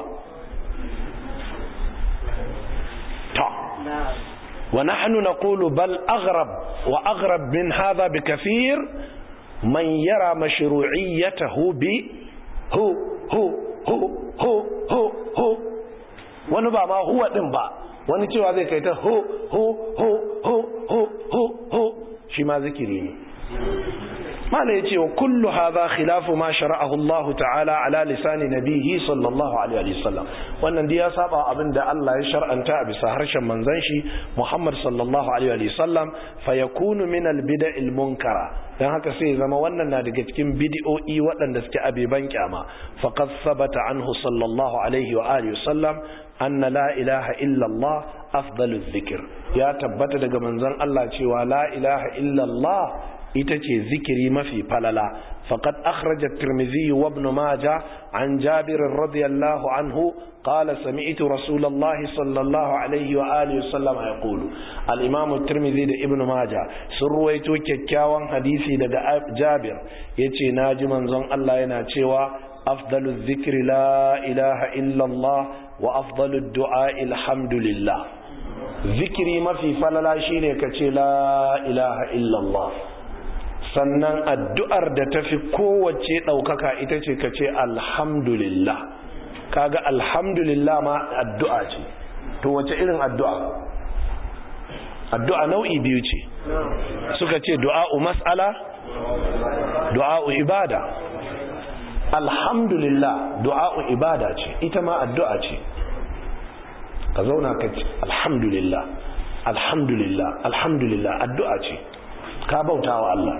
ta wa nahnu naqulu bal aghrab wa aghrab min hadha bikathir man yara mashru'iyyatahu bi hu hu hu hu hu hu. Wani ba ma huwa din ba, wani cewa zai kai ta hu hu hu hu hu hu hu, shi ma zikiri ne. mala yace wa kullu hadha khilafu ma shara'ahu Allah ta'ala ala lisani nabiyhi sallallahu alaihi wasallam wannan dai ya saba abinda Allah ya shar'anta a bisa harshen manzon shi Muhammad sallallahu alaihi wasallam fa yakunu min al-bid'a al-munkara dan haka sai zama wannan na daga cikin bid'o'i waɗanda suke abeban kyama faqad sabata anhu sallallahu alaihi wa alihi wasallam anna la ilaha illa Allah afdalu dhikr ya tabbata daga manzon Allah cewa la ilaha illa Allah ita ce zikiri mafi falala faqad akhraja at-tirmidhi wa ibn majah an jabir radiyallahu anhu qala sami'tu rasulullah sallallahu alayhi wa alihi wasallam yaqulu al-imam at-tirmidhi da ibn majah sun ruwaito kyakkyawan hadisi daga jabir yace naji manzon Allah yana cewa afdalu dhikri la ilaha illa Allah wa afdalu ad-du'a alhamdulillah zikiri mafi falala shine kace la ilaha illa Allah sannan addu'ar da ta fi kowace ɗaukaka ita ce ka ce alhamdulillah kaga alhamdulillah ma addu'a ce to wace irin addu'a addu'a nau'i biyu ce suka ce du'a'u mas'ala du'a'u ibada alhamdulillah du'a'u ibada ce ita ma addu'a ce ka zauna ka ce alhamdulillah alhamdulillah alhamdulillah addu'a ce ka bauta wa Allah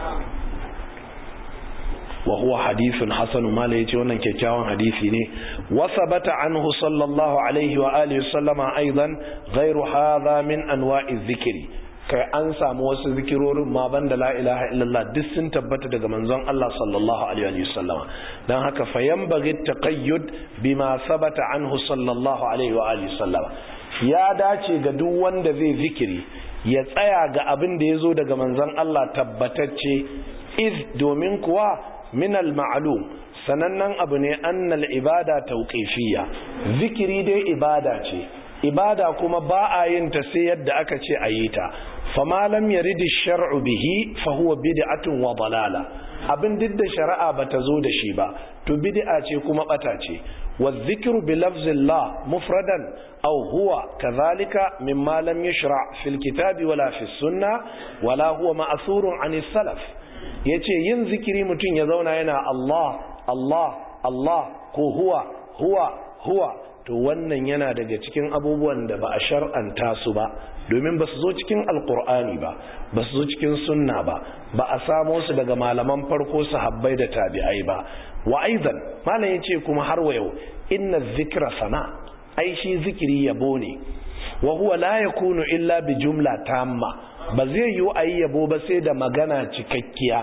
wa huwa hadithun hasan mala yace wannan kyakkyawan hadisi ne wa sabata anhu sallallahu alaihi wa alihi sallama aidan ghairu hadha min anwa'i dhikri kai an samu wasu zikirorin ma banda la ilaha illallah duk sun tabbata daga manzon Allah sallallahu alaihi wa sallama dan haka fayanbaghi taqayyud bima sabata anhu sallallahu alaihi wa alihi sallama ya dace ga duk wanda zai zikiri ya tsaya ga abin da ya zo daga manzon Allah tabbatacce iz domin kuwa minal ma'lum sanannen abu ne annal ibada tauqifiyya zikiri dai ibada ce ibada kuma ba a yin ta sai yadda aka ce a yi ta fama lam yaridi shar'u bihi fa huwa bid'atun wa dalala abin duk da shari'a bata zo da shi ba to bid'a ce kuma bata ce والذكر بلفظ الله مفردا أو هو كذلك مما لم يشرع في الكتاب ولا في السنة ولا هو مأثور عن السلف yace yin zikiri mutum ya zauna yana Allah Allah Allah ko huwa huwa huwa to wannan yana daga cikin abubuwan da ba a shar'anta su ba domin ba su zo cikin alkur'ani ba ba su zo cikin sunna ba ba a samo su daga malaman farko sahabbai da tabi'ai ba wa aidan malam yace kuma har wa yau inna dhikra sana ai shi zikiri yabo ne wa huwa la yakunu illa bi jumla tamma ba zai yi ayi yabo ba sai da magana cikakkiya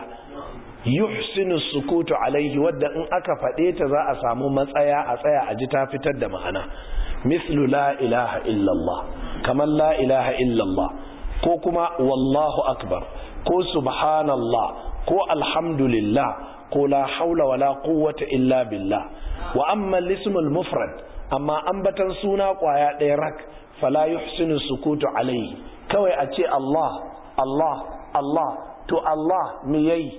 yuhsinu sukutu alaihi wadda in aka fade ta za a samu matsaya a tsaya a ji ta fitar da ma'ana mislu la ilaha illallah kamar la ilaha illallah ko kuma wallahu akbar ko subhanallah ko alhamdulillah ko la haula wala quwwata illa billah wa amma al-ismul mufrad amma ambatan suna kwaya ɗaya rak fala yuhsinu sukutu alayhi kawai a ce Allah Allah Allah to Allah me yayi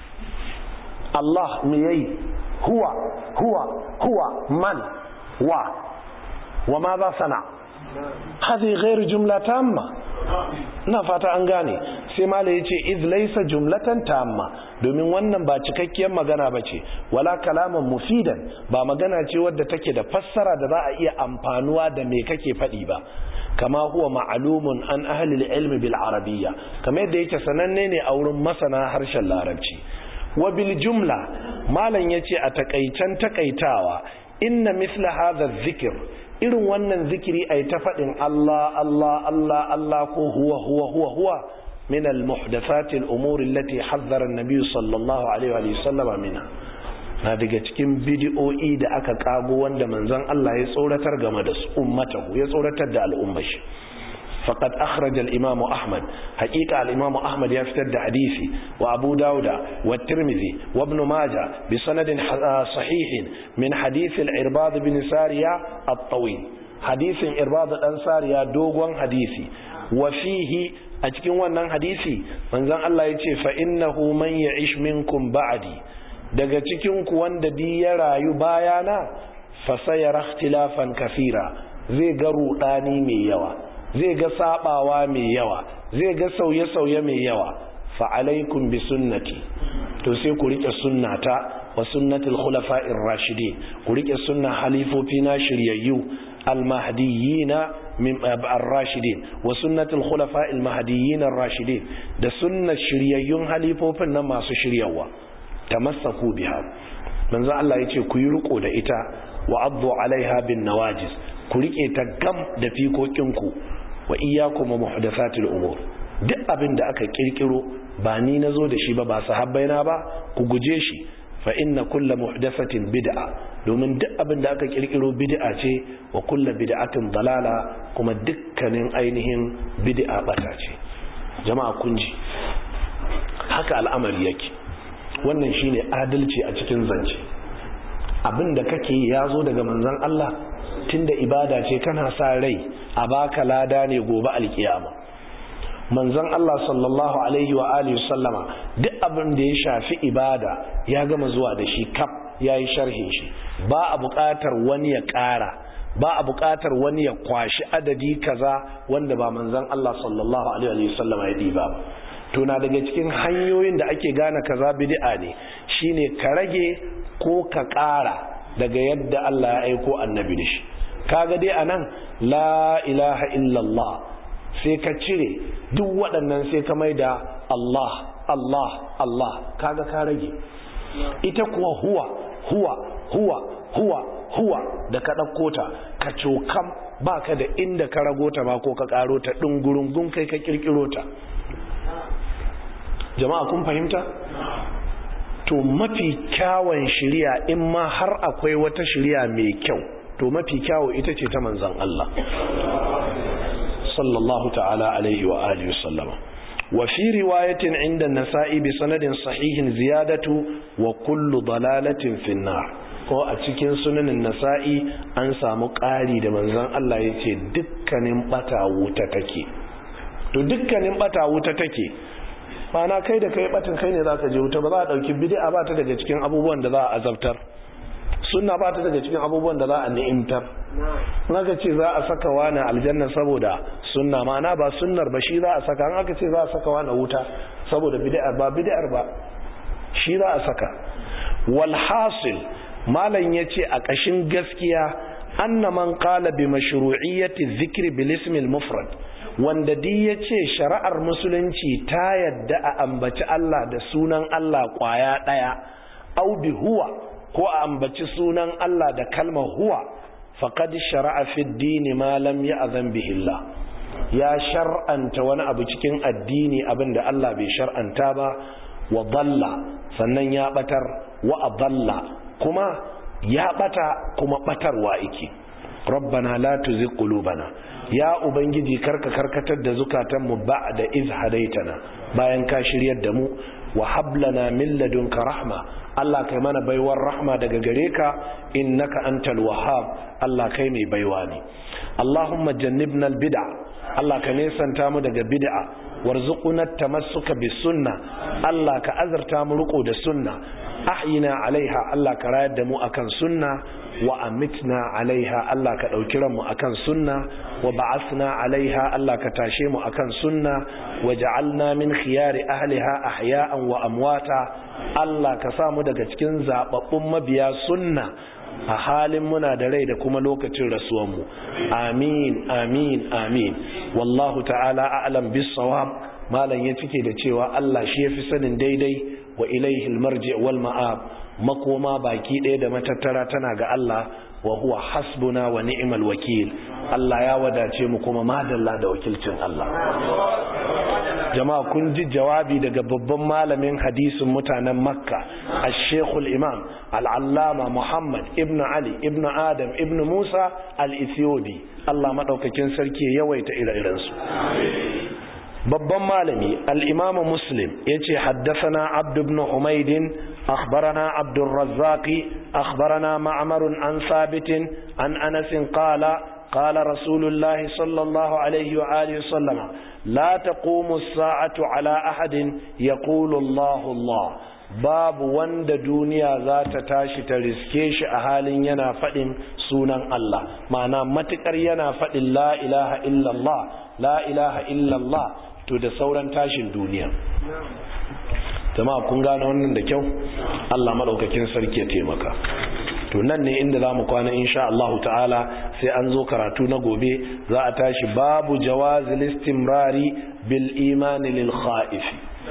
Allah me yayi huwa huwa huwa man wa wa madha sana hadi ghairu jumla tamma ina fata an gane sai malai yace iz laysa jumlatan tamma domin wannan ba cikakkiyar magana bace wala kalaman mufidan ba magana ce wadda take da fassara da za a iya amfanuwa da me kake fadi ba kama huwa ma'lumun an ahli al-ilm bil arabiyya kamar yadda yake sananne ne a wurin masana harshen larabci wa bil jumla malan yace a takaicen takaitawa inna mithla hadha adh-dhikr irin wannan zikiri ai ta fadin Allah Allah Allah Allah ko huwa huwa huwa huwa min al-muhdathati al-umur allati hazzara an-nabiy sallallahu alaihi wa sallam minha na daga cikin bid'o'i da aka kago wanda manzon Allah ya tsoratar game da su ummatahu ya tsoratar da al'ummar shi faqad akhraj al-imam ahmad haqiqa al-imam ahmad ya fitar da hadisi wa abu dauda wa tirmidhi wa ibn majah bi sanadin sahih min hadith al-irbad bin sariya at-tawil hadisin irbad dan sariya dogon hadisi wa fihi a cikin wannan hadisi manzon Allah yace fa innahu man ya'ish minkum ba'di daga cikin ku wanda bi ya rayu bayana fa sayara ikhtilafan kathira zai ga rudani mai yawa zai ga sabawa mai yawa zai ga sauye-sauye mai yawa fa alaikum bi sunnati, to sai ku rike sunnata wa sunnatul khulafa'ir rashidin, ku rike sunna halifofi na shiryayyu al-mahdiyina min ar-rashidin wa sunnatul khulafa'il mahdiyyin ar-rashidin, da sunnar shiryayyun halifofin nan masu shiryawa. Tamassaku biha, manzo Allah yace ku yi riko da ita, wa addu alaiha bin nawajiz, ku rike ta gam da fikokinku, wa iyyakum muhdathatil umur, duk abin da aka kirkiro ba ni nazo da shi ba, ba sahabbaina ba, ku guje shi. Fa inna kulla muhdathatin bid'a, domin duk abin da aka kirkiro bid'a ce, wa kulla bid'atin dalala, kuma dukkanin ainihin bid'a bata ce. Jama'a kun ji, haka al'amari yake. Wannan shine adalci a cikin zance. Abin da kake ya zo daga manzon Allah, tunda ibada ce kana sa rai a baka lada ne gobe alkiyama. Manzon Allah sallallahu alaihi wa alihi sallama duk abin da ya shafi ibada ya gama zuwa da shi kaf, yayi sharhin shi, ba a buƙatar wani ya ƙara, ba a buƙatar wani ya kwashi adadi kaza wanda ba manzon Allah sallallahu alaihi wa sallama ya diba ba. To na daga cikin hanyoyin da ake gane kaza bid'a ne shine ka rage ko ka ƙara daga yadda Allah ya aiko annabi da shi. Kaga dai anan la ilaha illallah sai ka cire duk waɗannan sai ka maida Allah Allah Allah, kaga ka rage. Ita kuwa huwa huwa huwa huwa huwa da ka ɗauko ta ka cokam, baka da inda ka rago ta ba ko ka ƙaro ta, ɗungurungun kai ka ƙirƙiro ta. Jama'a kun fahimta? To mafi kyawun shiriya, in ma har akwai wata shiriya mai kyau, to mafi kyawu ita ce ta manzon Allah sallallahu ta'ala alaihi wa alihi wasallama. Wa fi riwayatin inda an-nasa'i bi sanadin sahihin ziyadatu wa kullu dalalatin fi an-nar, ko a cikin sunanin nasa'i an samu ƙari da manzon Allah yace dukkanin bata wuta take. To dukkanin bata wuta take, mana kai da kai batin kai ne zaka je wuta. Ba za a dauki bid'a ba ta daga cikin abubuwan da za a azabtar, sunna ba ta daga cikin abubuwan da za a ni'imtar. Naka ce za a saka wani aljanna saboda sunna, mana ba sunnar ba shi za a saka. An aka ce za a saka wani wuta saboda bid'a, ba bid'ar ba shi za a saka. Wal hasil, malan yace a kashin gaskiya, anna man qala bi mashru'iyyati dhikri bil ism al mufrad, wanda di ya ce shari'ar musulunci ta yadda a ambaci Allah da sunan Allah kwaya ɗaya, au bi huwa, ko a ambaci sunan Allah da kalmar huwa, faqad shara'a fi ad-din ma lam ya'zan bihi Allah, ya shar'anta wani abu cikin addini abinda Allah bai shar'anta ba. Wa dalla, sannan ya batar, wa adalla, kuma ya bata kuma batarwa yake. Rabbana la tuzigh qulubana, ya ubangiji karka karkatar da zukatanmu ba'da iz hadaitana, bayan ka shiryar da mu. Wa hablana min ladunka rahma, Allah kai mana baiwar rahma daga gare ka, innaka antal wahhab, Allah kai mai baiwa ne. Allahumma jannibna al bid'a, Allah ka nesanta mu daga bid'a. Warzuqna tamassuka bis sunna, Allah ka azarta mu riko da sunna. Ahyina alaiha, Allah ka rayar da mu akan sunna. Wa amitna alaiha, Allah ka ɗauki ranmu akan sunna. Wa ba'athna alaiha, Allah ka tashe mu akan sunna. Wa ja'alna min khiyari ahliha ahya'an wa amwata, Allah ka sa mu daga cikin zababbun mabiya sunna a halin muna da rai da kuma lokacin rasuwanmu. Amin amin amin. Wallahu ta'ala a'lam bis sawab. Malam ya cike da cewa Allah shi yafi sanin daidai. Wa ilaihi al-marji' wal ma'ab, makoma baki ɗaya da matattara tana ga Allah. Wa huwa hasbuna wa ni'mal wakil, Allah ya wadace mu kuma madalla da wakilcin Allah. Jama'a kun ji jawabi daga babban malamin hadisin mutanen Makka, al-Sheikh al-Imam al-Allama Muhammad ibn Ali ibn Adam ibn Musa al-Ethiopi. Allah madaukakin sarki ya yawaita ire-iren su. babban malami al-imam Muslim yace haddathana Abd ibn Humayd akhbarana Abd ar-Razzaq akhbarana Ma'mar an Thabit an Anas qala qala Rasulullah sallallahu alayhi wa alihi wasallam la taqumu as-sa'atu ala ahadin yaqulu Allah Allah, babu wanda duniya za ta tashi ta riske shi a halin yana faɗin sunan Allah, ma'ana matukar yana faɗin la ilaha illallah la ilaha illallah, to da sauran tashin duniya. jama'a kun gane wannan da kyau. Allah madaukakin sarki ya taimaka. To nan ne inda zamu kwana insha Allah ta'ala, sai an zo karatu na gobe za a tashi babu jawazil istimrari bil iman lil khaif.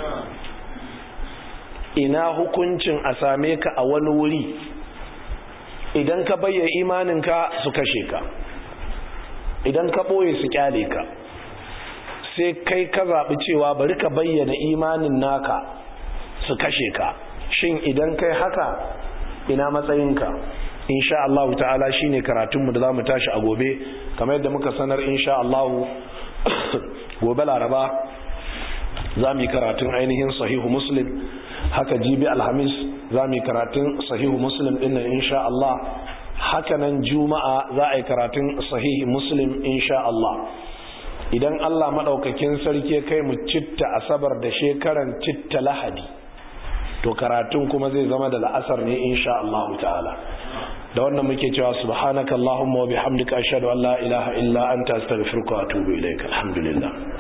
Ina hukuncin a same ka a wani wuri idan ka bayyana imaninka su kashe ka, idan ka boye su kyale ka, sai kai ka zabi cewa bari ka bayyana imanin naka su kashe ka. Shin idan kai haka ina matsayinka? Insha Allah ta'ala shine karatunmu da zamu tashi a gobe, kamar yadda muka sanar insha Allah gobe Laraba zamu yi karatun ainihin sahihu Muslim, haka jibi Alhamis zamu yi karatun sahihu Muslim din nan insha Allah, haka nan Juma'a za a yi karatun sahihi Muslim insha Allah. Idan Allah madaukakin sarki kai mu citta asabar da shekaran citta Lahadi, to karatun kuma zai zama da la'asar ne insha Allah ta'ala. Da wannan muke cewa subhanakallahumma wa bihamdika ashhadu an la ilaha illa anta astaghfiruka wa atubu ilaik. Alhamdulillah.